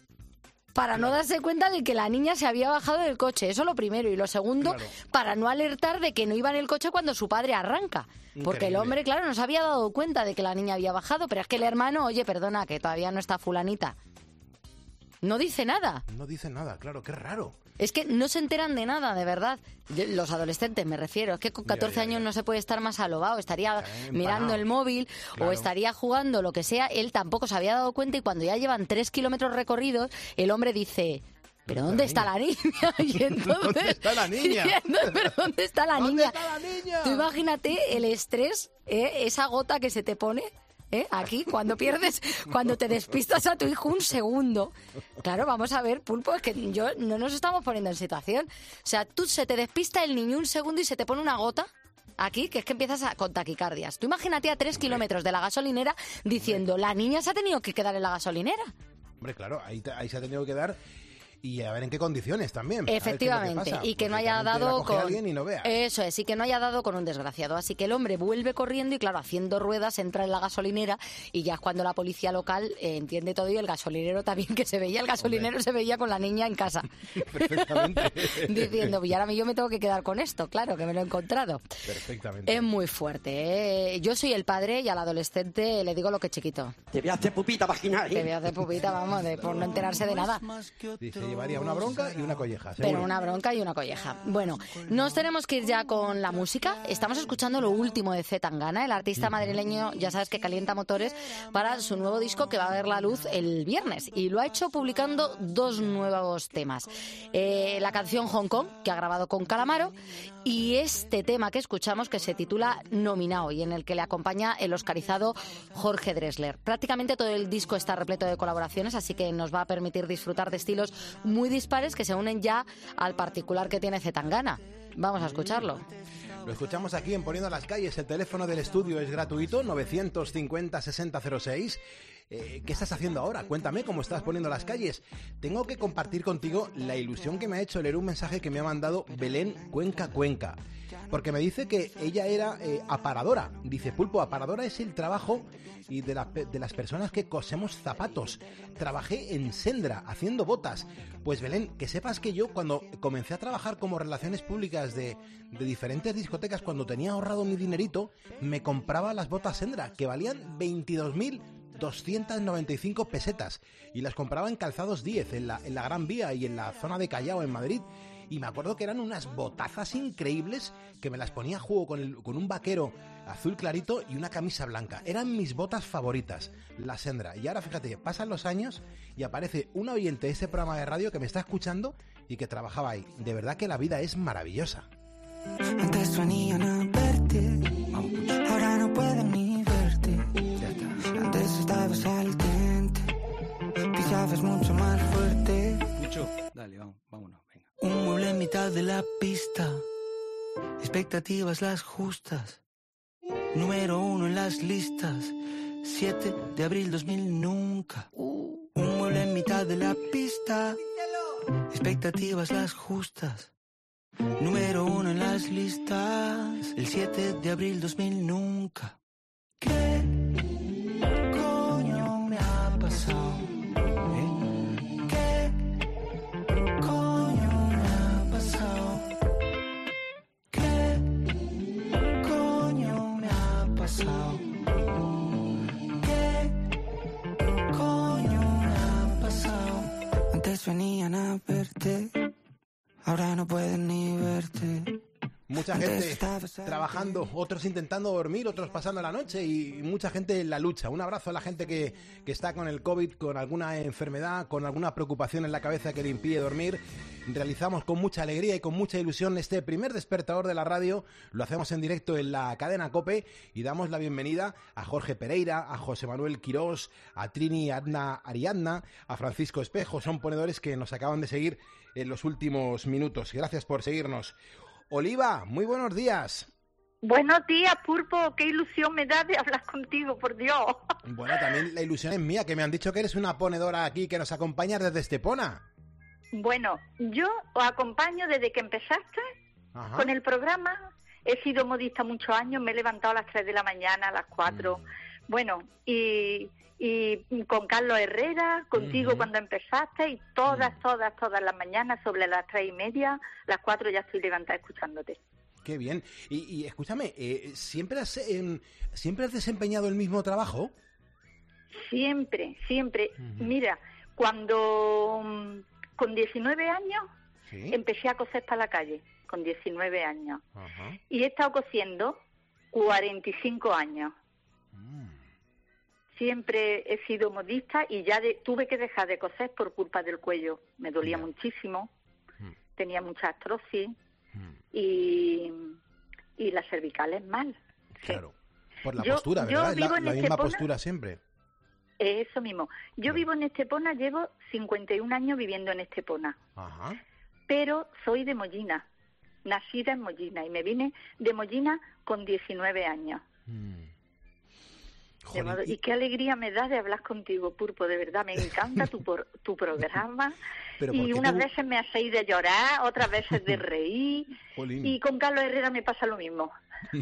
para no darse cuenta de que la niña se había bajado del coche? Eso lo primero. Y lo segundo, Claro. para no alertar de que no iba en el coche cuando su padre arranca. Porque el Increíble. hombre, claro, no se había dado cuenta de que la niña había bajado. Pero es que el hermano, oye, perdona, que todavía no está fulanita. No dice nada. No dice nada, claro, qué raro. Es que no se enteran de nada, de verdad. De- Los adolescentes, me refiero. Es que con Ya, catorce ya, años ya. no se puede estar más alobado. Estaría Eh, mirando empanado. el móvil Claro. o estaría jugando, lo que sea. Él tampoco se había dado cuenta y cuando ya llevan tres kilómetros recorridos, el hombre dice... ¿Pero dónde está la niña? Y entonces, ¿Dónde está la niña? y entonces, ¿pero dónde está la ¿Dónde niña? está la niña? Tú imagínate el estrés, ¿eh? Esa gota que se te pone... ¿eh? Aquí, cuando pierdes, cuando te despistas a tu hijo un segundo. Claro, vamos a ver, Pulpo, es que yo no nos estamos poniendo en situación. O sea, tú se te despista el niño un segundo y se te pone una gota aquí, que es que empiezas a, con taquicardias. Tú imagínate a tres kilómetros de la gasolinera diciendo, la niña se ha tenido que quedar en la gasolinera. Hombre, claro, ahí, te- ahí se ha tenido que dar y a ver en qué condiciones también. a ver qué es lo que Efectivamente, pasa, y que no porque haya también te la dado coge con... alguien y no vea. Eso es, y que no haya dado con un desgraciado. Así que el hombre vuelve corriendo y, claro, haciendo ruedas, entra en la gasolinera y ya es cuando la policía local eh, entiende todo y el gasolinero también, que se veía, el gasolinero se veía con la niña en casa. Perfectamente. Diciendo, y ahora yo me tengo que quedar con esto, claro, que me lo he encontrado. Perfectamente. Es muy fuerte, ¿eh? Yo soy el padre y al adolescente le digo lo que chiquito. Te voy a hacer pupita vaginal. Te voy a hacer pupita, vamos, de, por no enterarse de nada. Dice, llevaría una bronca y una colleja, seguro. Pero una bronca y una colleja. Bueno, nos tenemos que ir ya con la música. Estamos escuchando lo último de C. Tangana, el artista madrileño, ya sabes que calienta motores para su nuevo disco que va a ver la luz el viernes. Y lo ha hecho publicando dos nuevos temas. Eh, la canción Hong Kong, que ha grabado con Calamaro, y este tema que escuchamos que se titula Nominao y en el que le acompaña el oscarizado Jorge Drexler. Prácticamente todo el disco está repleto de colaboraciones, así que nos va a permitir disfrutar de estilos muy dispares que se unen ya al particular que tiene C. Tangana. Vamos a escucharlo. Lo escuchamos aquí en Poniendo las Calles. El teléfono del estudio es gratuito, novecientos cincuenta sesenta cero seis. Eh, ¿Qué estás haciendo ahora? Cuéntame cómo estás poniendo las calles. Tengo que compartir contigo la ilusión que me ha hecho leer un mensaje que me ha mandado Belén Cuenca Cuenca. Porque me dice que ella era eh, aparadora. Dice, Pulpo, aparadora es el trabajo y de, la, de las personas que cosemos zapatos. Trabajé en Sendra haciendo botas. Pues Belén, que sepas que yo cuando comencé a trabajar como relaciones públicas de, de diferentes discotecas, cuando tenía ahorrado mi dinerito, me compraba las botas Sendra, que valían veintidós mil doscientas noventa y cinco pesetas. Y las compraba en Calzados diez, en la, en la Gran Vía y en la zona de Callao, en Madrid. Y me acuerdo que eran unas botazas increíbles que me las ponía a juego con, el, con un vaquero azul clarito y una camisa blanca. Eran mis botas favoritas, la Sendra. Y ahora fíjate, pasan los años y aparece un oyente de ese programa de radio que me está escuchando y que trabajaba ahí. De verdad que la vida es maravillosa. Antes venían a verte, ahora no pueden ni verte. Ya está. Antes estabas al dente, pisabas mucho más fuerte. Mucho. Dale, vamos, vámonos. Un mueble en mitad de la pista, expectativas las justas, número uno en las listas, siete de abril dos mil nunca. Un mueble en mitad de la pista, expectativas las justas, número uno en las listas, el siete de abril dos mil nunca. ¿Qué coño me ha pasado? ¿Qué coño me ha pasado? Antes venían a verte, ahora no pueden ni verte. Mucha gente trabajando, otros intentando dormir, otros pasando la noche y mucha gente en la lucha. Un abrazo a la gente que, que está con el COVID, con alguna enfermedad, con alguna preocupación en la cabeza que le impide dormir. Realizamos con mucha alegría y con mucha ilusión este primer despertador de la radio. Lo hacemos en directo en la cadena COPE y damos la bienvenida a Jorge Pereira, a José Manuel Quirós, a Trini Adna Ariadna, a Francisco Espejo. Son ponedores que nos acaban de seguir en los últimos minutos. Gracias por seguirnos. Oliva, muy buenos días. Buenos días, Pulpo. Qué ilusión me da de hablar contigo, por Dios. Bueno, también la ilusión es mía, que me han dicho que eres una ponedora aquí, que nos acompañas desde Estepona. Bueno, yo os acompaño desde que empezaste Ajá. con el programa. He sido modista muchos años, me he levantado a las tres de la mañana, a las cuatro. Mm. Bueno, y, y con Carlos Herrera, contigo uh-huh. cuando empezaste, y todas, uh-huh. todas, todas las mañanas, sobre las tres y media, las cuatro ya estoy levantada escuchándote. Qué bien. Y, y escúchame, eh, ¿siempre has, eh, ¿siempre has desempeñado el mismo trabajo? Siempre, siempre. Uh-huh. Mira, cuando con diecinueve años ¿Sí? empecé a coser para la calle, con diecinueve años. Uh-huh. Y he estado cosiendo cuarenta y cinco años. Uh-huh. Siempre he sido modista y ya de, tuve que dejar de coser por culpa del cuello. Me dolía yeah. muchísimo, uh-huh. tenía mucha artrosis uh-huh. y, y las cervicales mal. Claro, sí. por la yo, postura, ¿verdad? La, la misma Estepona, postura siempre. Eso mismo. Yo uh-huh. vivo en Estepona, llevo cincuenta y un años viviendo en Estepona. Ajá. Uh-huh. Pero soy de Mollina, nacida en Mollina, y me vine de Mollina con diecinueve años. Uh-huh. Joder, modo, y qué alegría me da de hablar contigo, Pulpo, de verdad, me encanta tu por, tu programa. Y unas tú... veces me hacéis de llorar, otras veces de reír. Y con Carlos Herrera me pasa lo mismo.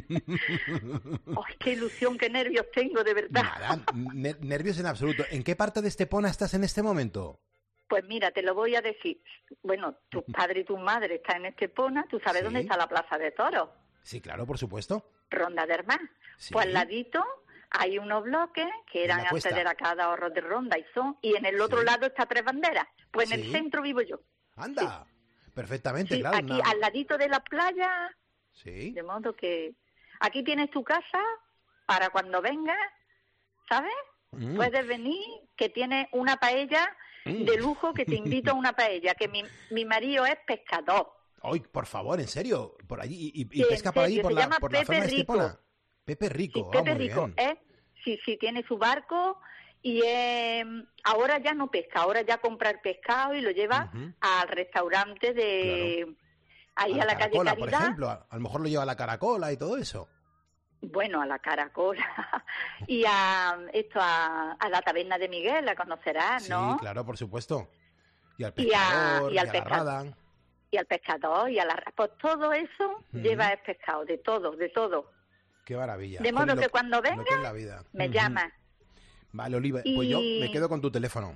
¡Ay, qué ilusión, qué nervios tengo, de verdad! Nada, ner- nervios en absoluto. ¿En qué parte de Estepona estás en este momento? Pues mira, te lo voy a decir. Bueno, tu padre y tu madre están en Estepona. ¿Tú sabes ¿Sí? dónde está la Plaza de Toros? Sí, claro, por supuesto. Ronda del Mar. Sí. Pues al ladito... hay unos bloques que eran antes de la Caja de Ahorros de Ronda y son, y en el otro sí. lado está Tres Banderas. Pues en sí. el centro vivo yo. Anda, sí. perfectamente, sí, claro. Aquí una... al ladito de la playa. Sí. De modo que aquí tienes tu casa para cuando vengas, ¿sabes? Mm. Puedes venir, que tienes una paella mm. de lujo, que te invito a una paella, que mi, mi marido es pescador. Ay, por favor, en serio, por allí, y, y, y pesca por allí, por la, por la zona estepona. Pepe Rico, sí, Pepe ah, muy Rico, bien. ¿eh? Sí, sí, tiene su barco y eh, ahora ya no pesca, ahora ya compra el pescado y lo lleva uh-huh. al restaurante de claro. ahí a la, a la Caracola, calle Caridad. Por ejemplo, a, a lo mejor lo lleva a la Caracola y todo eso. Bueno, a la Caracola y a esto a, a la taberna de Miguel, la conocerás, ¿no? Sí, claro, por supuesto. Y al pescador, y, a, y, y al pescador. Y al pescador, y a la... Pues todo eso uh-huh. lleva el pescado, de todo, de todo. Qué maravilla. De modo lo, que cuando venga, me uh-huh. llamas. Vale, Oliva, y... pues yo me quedo con tu teléfono.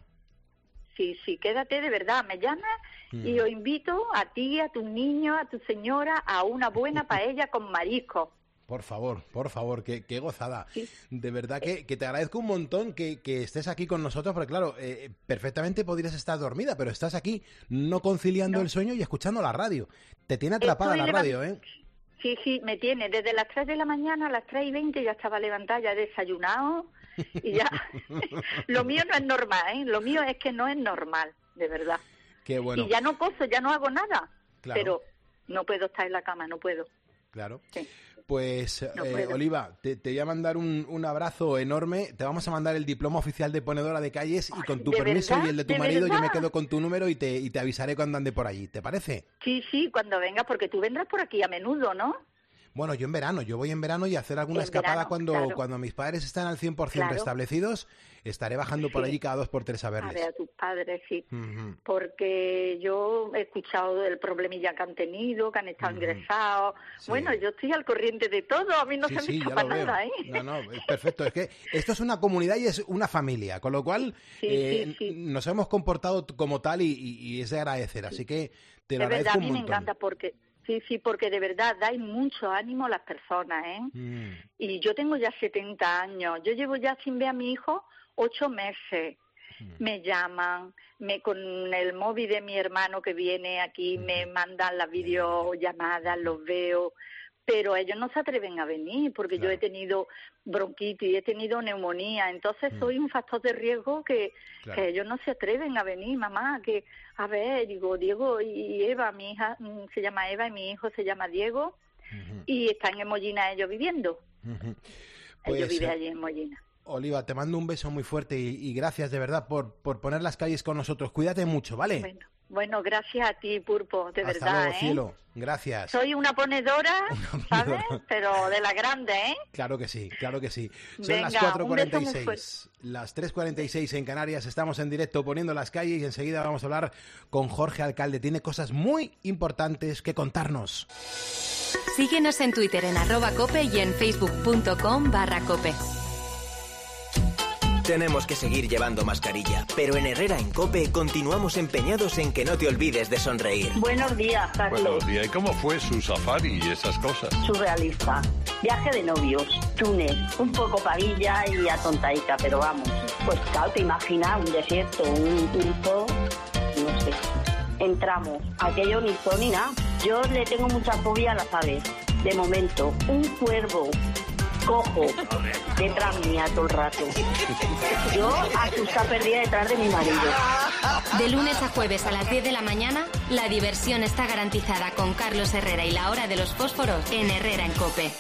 Sí, sí, quédate de verdad, me llamas uh-huh. y os invito a ti, a tus niños, a tu señora, a una buena paella con marisco. Por favor, por favor, qué, qué gozada. Sí. De verdad que, que te agradezco un montón que, que estés aquí con nosotros, porque claro, eh, perfectamente podrías estar dormida, pero estás aquí no conciliando no. el sueño y escuchando la radio. Te tiene atrapada Estoy la radio, levant... ¿eh? Sí, sí, me tiene. Desde las tres de la mañana a las tres y veinte ya estaba levantada, ya he desayunado y ya... Lo mío no es normal, ¿eh? Lo mío es que no es normal, de verdad. Qué bueno. Y ya no coso, ya no hago nada, claro. pero no puedo estar en la cama, no puedo. Claro. Sí. Pues, no eh, Oliva, te, te voy a mandar un, un abrazo enorme. Te vamos a mandar el diploma oficial de ponedora de calles y con tu permiso verdad? y el de tu ¿De marido verdad? yo me quedo con tu número y te, y te avisaré cuando ande por allí. ¿Te parece? Sí, sí, cuando vengas, porque tú vendrás por aquí a menudo, ¿no? Bueno, yo en verano, yo voy en verano y a hacer alguna en escapada verano, cuando, claro. cuando mis padres están al cien por ciento claro. restablecidos, estaré bajando sí. por allí cada dos por tres a verles. A ver a tus padres, sí. Uh-huh. Porque yo he escuchado el problemilla que han tenido, que han estado uh-huh. ingresados. Sí. Bueno, yo estoy al corriente de todo, a mí no sí, se sí, me escapa nada, ¿eh? No, no, es perfecto. Es que esto es una comunidad y es una familia, con lo cual sí, eh, sí, sí. nos hemos comportado como tal y, y, y es de agradecer. Así que te lo de agradezco verdad, un montón. a mí me encanta porque... Sí, sí, porque de verdad dais mucho ánimo a las personas, ¿eh? Mm. Y yo tengo ya setenta años, yo llevo ya sin ver a mi hijo ocho meses. Mm. Me llaman, me con el móvil de mi hermano que viene aquí, mm. me mandan las videollamadas, los veo, pero ellos no se atreven a venir porque claro. yo he tenido bronquitis, he tenido neumonía, entonces mm. soy un factor de riesgo que, claro. que ellos no se atreven a venir, mamá, que a ver, digo, Diego y Eva, mi hija se llama Eva y mi hijo se llama Diego uh-huh. y están en Mollina ellos viviendo, uh-huh. pues, ellos viven eh... allí en Mollina. Oliva, te mando un beso muy fuerte y, y gracias de verdad por, por poner las calles con nosotros. Cuídate mucho, ¿vale? Bueno, bueno gracias a ti, Pulpo, de Hasta verdad, luego, ¿eh? cielo. Gracias. Soy una ponedora, una ponedora, ¿sabes? Pero de la grande, ¿eh? Claro que sí, claro que sí. Son Venga, las cuatro cuarenta y seis, las tres cuarenta y seis en Canarias. Estamos en directo poniendo las calles y enseguida vamos a hablar con Jorge Alcalde. Tiene cosas muy importantes que contarnos. Síguenos en Twitter en arroba cope y en facebook.com barra cope. Tenemos que seguir llevando mascarilla, pero en Herrera en COPE continuamos empeñados en que no te olvides de sonreír. Buenos días, Carlos. Buenos días. ¿Y cómo fue su safari y esas cosas? Surrealista. Viaje de novios, Túnez, un poco pavilla y atontaica, pero vamos. Pues claro, te imaginas un desierto, un pulpo, no sé. Entramos, aquello ni son ni nada. Yo le tengo mucha fobia a las aves. De momento, un cuervo cojo detrás mía todo el rato. Yo asusta perdida detrás de mi marido. De lunes a jueves a las diez de la mañana, la diversión está garantizada con Carlos Herrera y la hora de los fósforos en Herrera en COPE.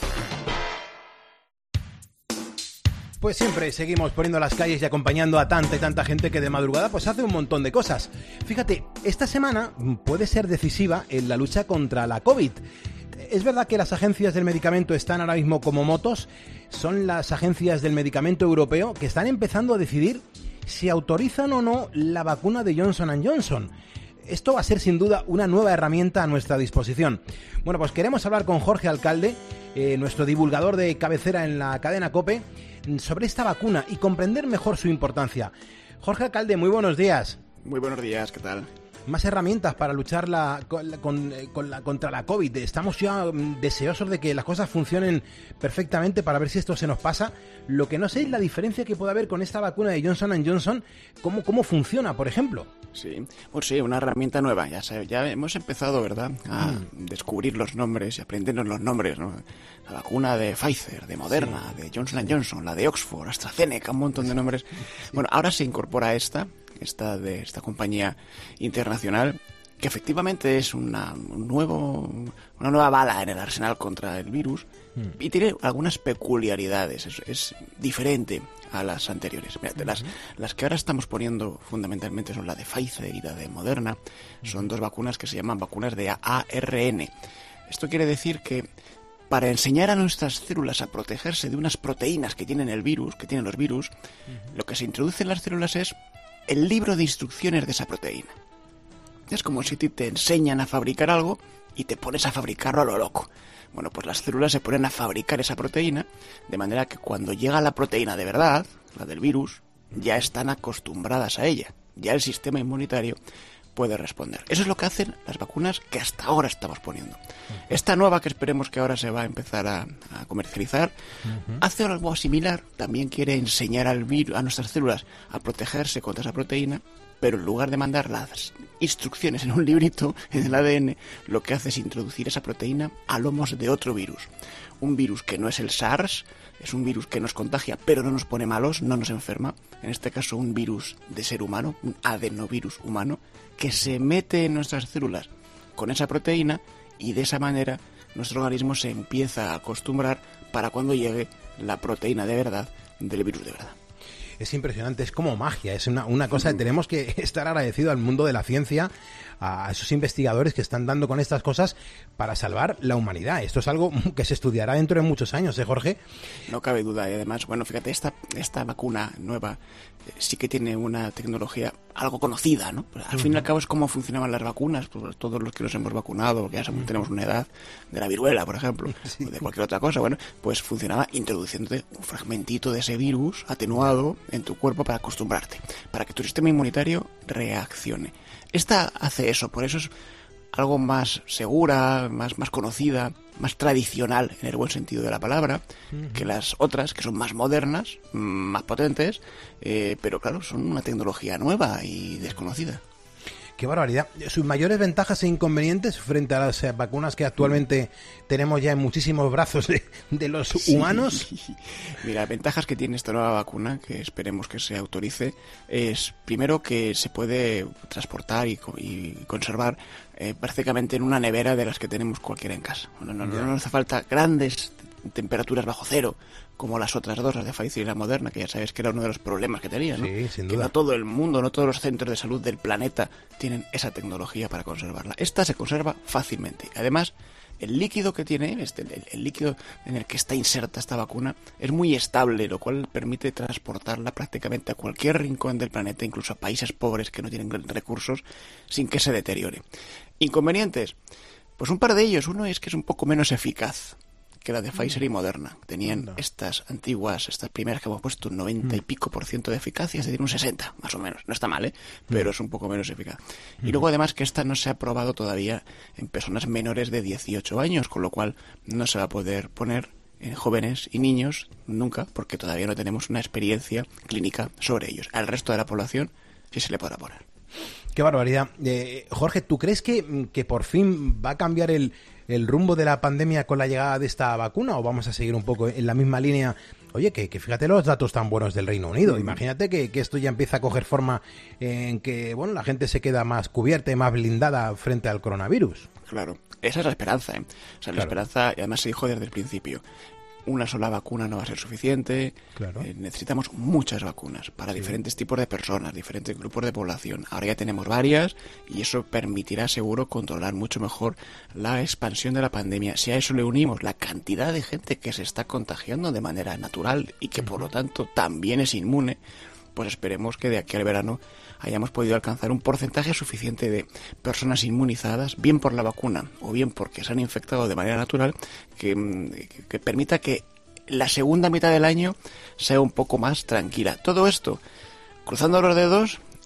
Pues siempre seguimos poniendo las calles y acompañando a tanta y tanta gente que de madrugada pues hace un montón de cosas. Fíjate, esta semana puede ser decisiva en la lucha contra la COVID. Es verdad que las agencias del medicamento están ahora mismo como motos. Son las agencias del medicamento europeo que están empezando a decidir si autorizan o no la vacuna de Johnson and Johnson. Esto va a ser sin duda una nueva herramienta a nuestra disposición. Bueno, pues queremos hablar con Jorge Alcalde, eh, nuestro divulgador de cabecera en la cadena COPE, sobre esta vacuna y comprender mejor su importancia. Jorge Alcalde, muy buenos días. Muy buenos días, ¿qué tal? más herramientas para luchar la, con, con, con la, contra la COVID. Estamos ya deseosos de que las cosas funcionen perfectamente para ver si esto se nos pasa. Lo que no sé es la diferencia que puede haber con esta vacuna de Johnson and Johnson, cómo, cómo funciona, por ejemplo. Sí, pues sí, una herramienta nueva. Ya, sabe, ya hemos empezado, ¿verdad?, a mm. descubrir los nombres y aprendernos los nombres, ¿no? La vacuna de Pfizer, de Moderna, sí. de Johnson and Johnson, la de Oxford, AstraZeneca, un montón de nombres. Sí. Bueno, ahora se incorpora esta, esta de esta compañía internacional, que efectivamente es una, un nuevo, una nueva bala en el arsenal contra el virus mm. y tiene algunas peculiaridades. Es, es diferente a las anteriores. Mira, uh-huh. las, las que ahora estamos poniendo fundamentalmente son la de Pfizer y la de Moderna. Son dos vacunas que se llaman vacunas de A R N. Esto quiere decir que para enseñar a nuestras células a protegerse de unas proteínas que tienen el virus, que tienen los virus, uh-huh. lo que se introduce en las células es el libro de instrucciones de esa proteína. Es como si te enseñan a fabricar algo y te pones a fabricarlo a lo loco. Bueno, pues las células se ponen a fabricar esa proteína, de manera que cuando llega la proteína de verdad, la del virus, ya están acostumbradas a ella. Ya el sistema inmunitario puede responder. Eso es lo que hacen las vacunas que hasta ahora estamos poniendo. Esta nueva, que esperemos que ahora se va a empezar a, a comercializar, uh-huh. hace algo similar. También quiere enseñar al virus, a nuestras células a protegerse contra esa proteína, pero en lugar de mandar las instrucciones en un librito, en el A D N, lo que hace es introducir esa proteína a lomos de otro virus. Un virus que no es el SARS, es un virus que nos contagia, pero no nos pone malos, no nos enferma. En este caso, un virus de ser humano, un adenovirus humano, que se mete en nuestras células con esa proteína y de esa manera nuestro organismo se empieza a acostumbrar para cuando llegue la proteína de verdad del virus de verdad. Es impresionante, es como magia, es una, una cosa que tenemos que estar agradecidos al mundo de la ciencia, a esos investigadores que están dando con estas cosas para salvar la humanidad. Esto es algo que se estudiará dentro de muchos años, ¿eh, Jorge? No cabe duda, y además, bueno, fíjate, esta, esta vacuna nueva eh, sí que tiene una tecnología algo conocida, ¿no? Pues al uh-huh. fin y al cabo es cómo funcionaban las vacunas, pues todos los que nos hemos vacunado, que ya uh-huh. tenemos una edad, de la viruela, por ejemplo, sí. o de cualquier otra cosa, bueno, pues funcionaba introduciéndote un fragmentito de ese virus atenuado en tu cuerpo para acostumbrarte, para que tu sistema inmunitario reaccione. Esta hace eso, por eso es algo más segura, más, más conocida, más tradicional en el buen sentido de la palabra, uh-huh. que las otras, que son más modernas, más potentes, eh, pero claro, son una tecnología nueva y desconocida. ¡Qué barbaridad! ¿Sus mayores ventajas e inconvenientes frente a las eh, vacunas que actualmente tenemos ya en muchísimos brazos de, de los sí. humanos? Mira, las ventajas que tiene esta nueva vacuna, que esperemos que se autorice, es primero que se puede transportar y, y conservar eh, prácticamente en una nevera de las que tenemos cualquiera en casa. No, no, no, no hace falta grandes temperaturas bajo cero, como las otras dos, las de Pfizer y la Moderna, que ya sabes que era uno de los problemas que tenía, ¿no? Sí, sin que duda. no todo el mundo, no todos los centros de salud del planeta tienen esa tecnología para conservarla. Esta se conserva fácilmente. Además, el líquido que tiene, este, el, el líquido en el que está inserta esta vacuna, es muy estable, lo cual permite transportarla prácticamente a cualquier rincón del planeta, incluso a países pobres que no tienen recursos, sin que se deteriore. ¿Inconvenientes? Pues un par de ellos. Uno es que es un poco menos eficaz que la de Pfizer y Moderna. Tenían no. estas antiguas, estas primeras que hemos puesto, un noventa y pico por ciento de eficacia, es decir, un sesenta, más o menos. No está mal, ¿eh? Pero es un poco menos eficaz. Y luego, además, que esta no se ha probado todavía en personas menores de dieciocho años, con lo cual no se va a poder poner en jóvenes y niños nunca, porque todavía no tenemos una experiencia clínica sobre ellos. Al resto de la población sí se le podrá poner. Qué barbaridad. Eh, Jorge, ¿tú crees que, que por fin va a cambiar el, el rumbo de la pandemia con la llegada de esta vacuna, o vamos a seguir un poco en la misma línea? Oye, que, que fíjate los datos tan buenos del Reino Unido. Imagínate que, que esto ya empieza a coger forma en que, bueno, la gente se queda más cubierta y más blindada frente al coronavirus. Claro, esa es la esperanza, ¿eh? O sea, la claro. esperanza, y además se dijo desde el principio, una sola vacuna no va a ser suficiente. Claro. Eh, necesitamos muchas vacunas para sí. diferentes tipos de personas, diferentes grupos de población. Ahora ya tenemos varias y eso permitirá seguro controlar mucho mejor la expansión de la pandemia. Si a eso le unimos la cantidad de gente que se está contagiando de manera natural y que por lo tanto también es inmune, pues esperemos que de aquí al verano hayamos podido alcanzar un porcentaje suficiente de personas inmunizadas, bien por la vacuna o bien porque se han infectado de manera natural, que, que permita que la segunda mitad del año sea un poco más tranquila. Todo esto cruzando los dedos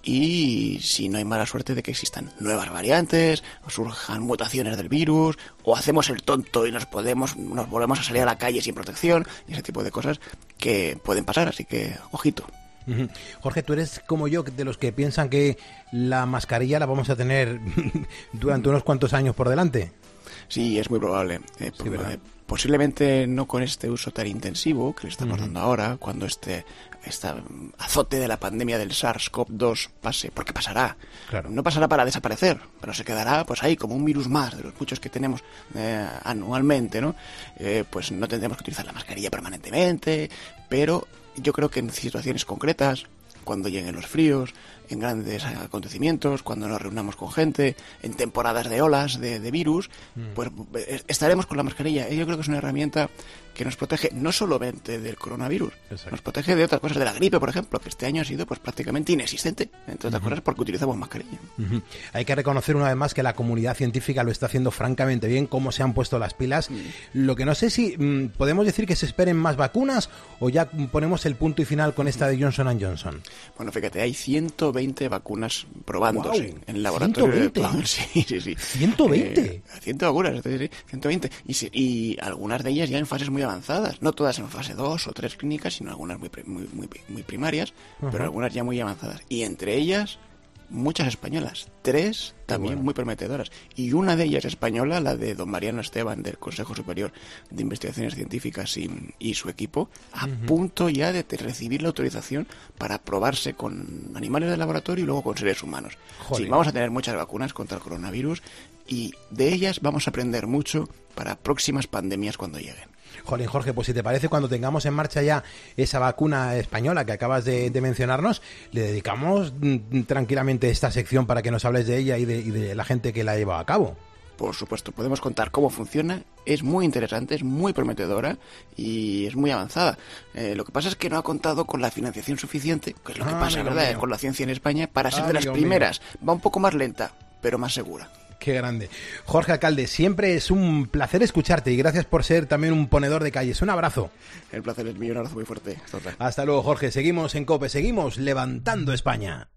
y si no hay mala suerte de que existan nuevas variantes, o surjan mutaciones del virus, o hacemos el tonto y nos podemos nos volvemos a salir a la calle sin protección, y ese tipo de cosas que pueden pasar, así que ojito. Jorge, tú eres como yo, de los que piensan que la mascarilla la vamos a tener durante unos cuantos años por delante. Sí, es muy probable. Eh, Sí, ¿verdad? eh, posiblemente no con este uso tan intensivo que le estamos Ujú. dando ahora, cuando este, este azote de la pandemia del SARS-CoV dos pase, porque pasará. Claro. No pasará para desaparecer, pero se quedará pues ahí como un virus más de los muchos que tenemos eh, anualmente, ¿no? Eh, pues no tendremos que utilizar la mascarilla permanentemente, pero yo creo que en situaciones concretas, cuando lleguen los fríos, en grandes acontecimientos, cuando nos reunamos con gente, en temporadas de olas de, de virus, Mm. pues eh, estaremos con la mascarilla. Y yo creo que es una herramienta que nos protege no solamente del coronavirus, Exacto. nos protege de otras cosas, de la gripe, por ejemplo, que este año ha sido pues prácticamente inexistente, entre otras Ujú. cosas porque utilizamos mascarilla. Ujú. Hay que reconocer una vez más que la comunidad científica lo está haciendo francamente bien, cómo se han puesto las pilas. Lo que no sé si mm, podemos decir que se esperen más vacunas o ya mm, ponemos el punto y final con esta de Johnson and Johnson. Bueno, fíjate, hay ciento veinte vacunas probándose Guau, en el laboratorio. ¿ciento veinte? Sí, sí, sí. ¿ciento veinte? Eh, cien vacunas, sí, sí, ciento veinte. Y, si- y algunas de ellas ya en fases muy avanzadas. No todas en fase dos o tres clínicas, sino algunas muy, pri- muy, muy, muy primarias, Ajá. pero algunas ya muy avanzadas. Y entre ellas, muchas españolas. Tres también bueno. muy prometedoras. Y una de ellas española, la de don Mariano Esteban, del Consejo Superior de Investigaciones Científicas y, y su equipo, a Ujú. punto ya de te- recibir la autorización para probarse con animales de laboratorio y luego con seres humanos. Jolín. Sí, vamos a tener muchas vacunas contra el coronavirus y de ellas vamos a aprender mucho para próximas pandemias cuando lleguen. Jolín, Jorge, pues si te parece, cuando tengamos en marcha ya esa vacuna española que acabas de, de mencionarnos, le dedicamos mm, tranquilamente esta sección para que nos hables de ella y de, y de la gente que la ha llevado a cabo. Por supuesto, podemos contar cómo funciona, es muy interesante, es muy prometedora y es muy avanzada. Eh, lo que pasa es que no ha contado con la financiación suficiente, que es lo que Ah, pasa, amigo ¿verdad?, mío. con la ciencia en España, para ser Ah, de las amigo mío. primeras. Va un poco más lenta, pero más segura. Qué grande. Jorge Alcalde, siempre es un placer escucharte y gracias por ser también un ponedor de calles. Un abrazo. El placer es mío, un abrazo muy fuerte. Hasta otra. Hasta luego, Jorge. Seguimos en COPE, seguimos levantando España.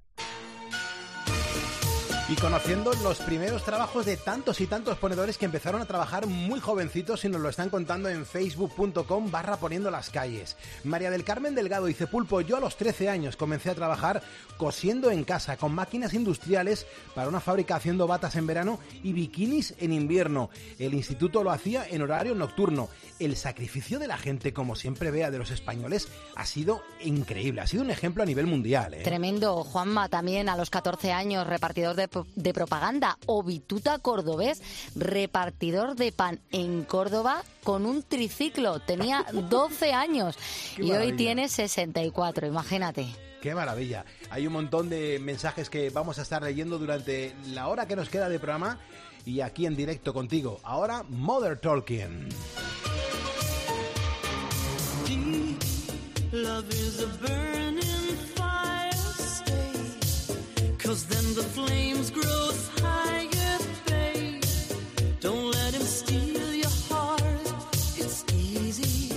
Y conociendo los primeros trabajos de tantos y tantos ponedores que empezaron a trabajar muy jovencitos y nos lo están contando en facebook.com barra poniendo las calles. María del Carmen Delgado dice: Pulpo, yo a los trece años comencé a trabajar cosiendo en casa con máquinas industriales para una fábrica haciendo batas en verano y bikinis en invierno. El instituto lo hacía en horario nocturno. El sacrificio de la gente, como siempre vea, de los españoles ha sido increíble. Ha sido un ejemplo a nivel mundial, ¿eh? Tremendo. Juanma también a los catorce años, repartidor de, de propaganda. O Bituta Cordobés, repartidor de pan en Córdoba con un triciclo. Tenía doce años Qué y hoy maravilla. tiene sesenta y cuatro, imagínate. ¡Qué maravilla! Hay un montón de mensajes que vamos a estar leyendo durante la hora que nos queda de programa y aquí en directo contigo. Ahora, Mother Talking. Love is a burning fire, stay, 'cause then the flames grow higher, babe. Don't let him steal your heart, it's easy,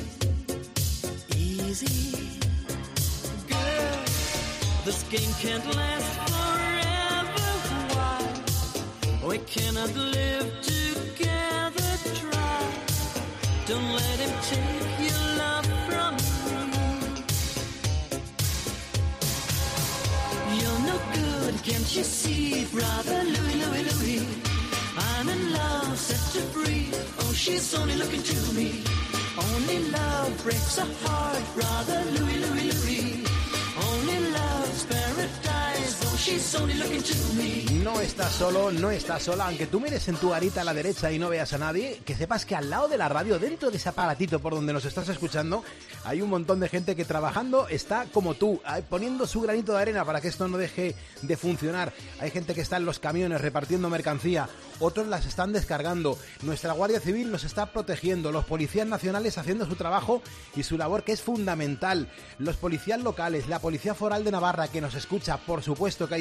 easy. Girl, this game can't last forever, why? We cannot live together, try. Don't let him take your love from me. You're no good, can't you see, brother Louie, Louie, Louie? I'm in love, set her free. Oh, she's only looking to me. Only love breaks a heart, brother Louie, Louie, Louie. Only love's paradise. Oh, she's only looking to me. No estás solo, no estás sola. Aunque tú mires en tu garita a la derecha y no veas a nadie, que sepas que al lado de la radio, dentro de ese aparatito por donde nos estás escuchando, hay un montón de gente que trabajando está como tú, ahí poniendo su granito de arena para que esto no deje de funcionar. Hay gente que está en los camiones repartiendo mercancía, otros las están descargando. Nuestra Guardia Civil nos está protegiendo, los policías nacionales haciendo su trabajo y su labor, que es fundamental. Los policías locales, la Policía Foral de Navarra, que nos escucha, por supuesto que hay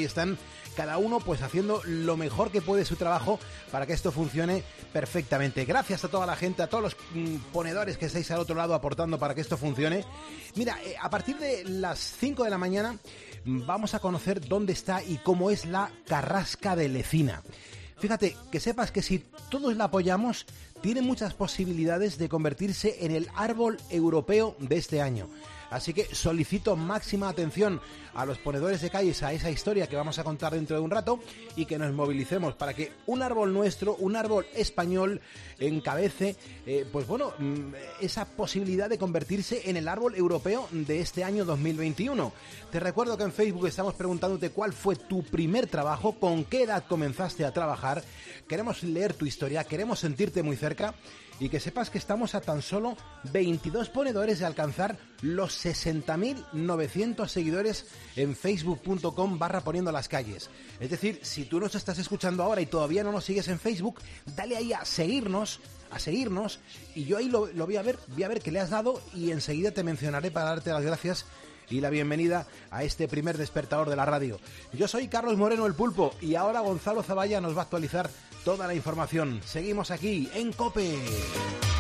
ahí están cada uno pues haciendo lo mejor que puede su trabajo para que esto funcione perfectamente. Gracias a toda la gente, a todos los mm, ponedores que estáis al otro lado aportando para que esto funcione. Mira, eh, a partir de las cinco de la mañana vamos a conocer dónde está y cómo es la Carrasca de Lecina. Fíjate, que sepas que si todos la apoyamos, tiene muchas posibilidades de convertirse en el árbol europeo de este año. Así que solicito máxima atención a los ponedores de calles, a esa historia que vamos a contar dentro de un rato, y que nos movilicemos para que un árbol nuestro, un árbol español, encabece, eh, pues bueno, esa posibilidad de convertirse en el árbol europeo de este año dos mil veintiuno. Te recuerdo que en Facebook estamos preguntándote cuál fue tu primer trabajo, con qué edad comenzaste a trabajar. Queremos leer tu historia, queremos sentirte muy cerca. Y que sepas que estamos a tan solo veintidós ponedores de alcanzar los sesenta mil novecientos seguidores en facebook.com barra poniendo las calles. Es decir, si tú nos estás escuchando ahora y todavía no nos sigues en Facebook, dale ahí a seguirnos, a seguirnos, y yo ahí lo, lo voy a ver, voy a ver que le has dado, y enseguida te mencionaré para darte las gracias y la bienvenida a este primer despertador de la radio. Yo soy Carlos Moreno, el Pulpo, y ahora Gonzalo Zavalla nos va a actualizar toda la información. Seguimos aquí en COPE.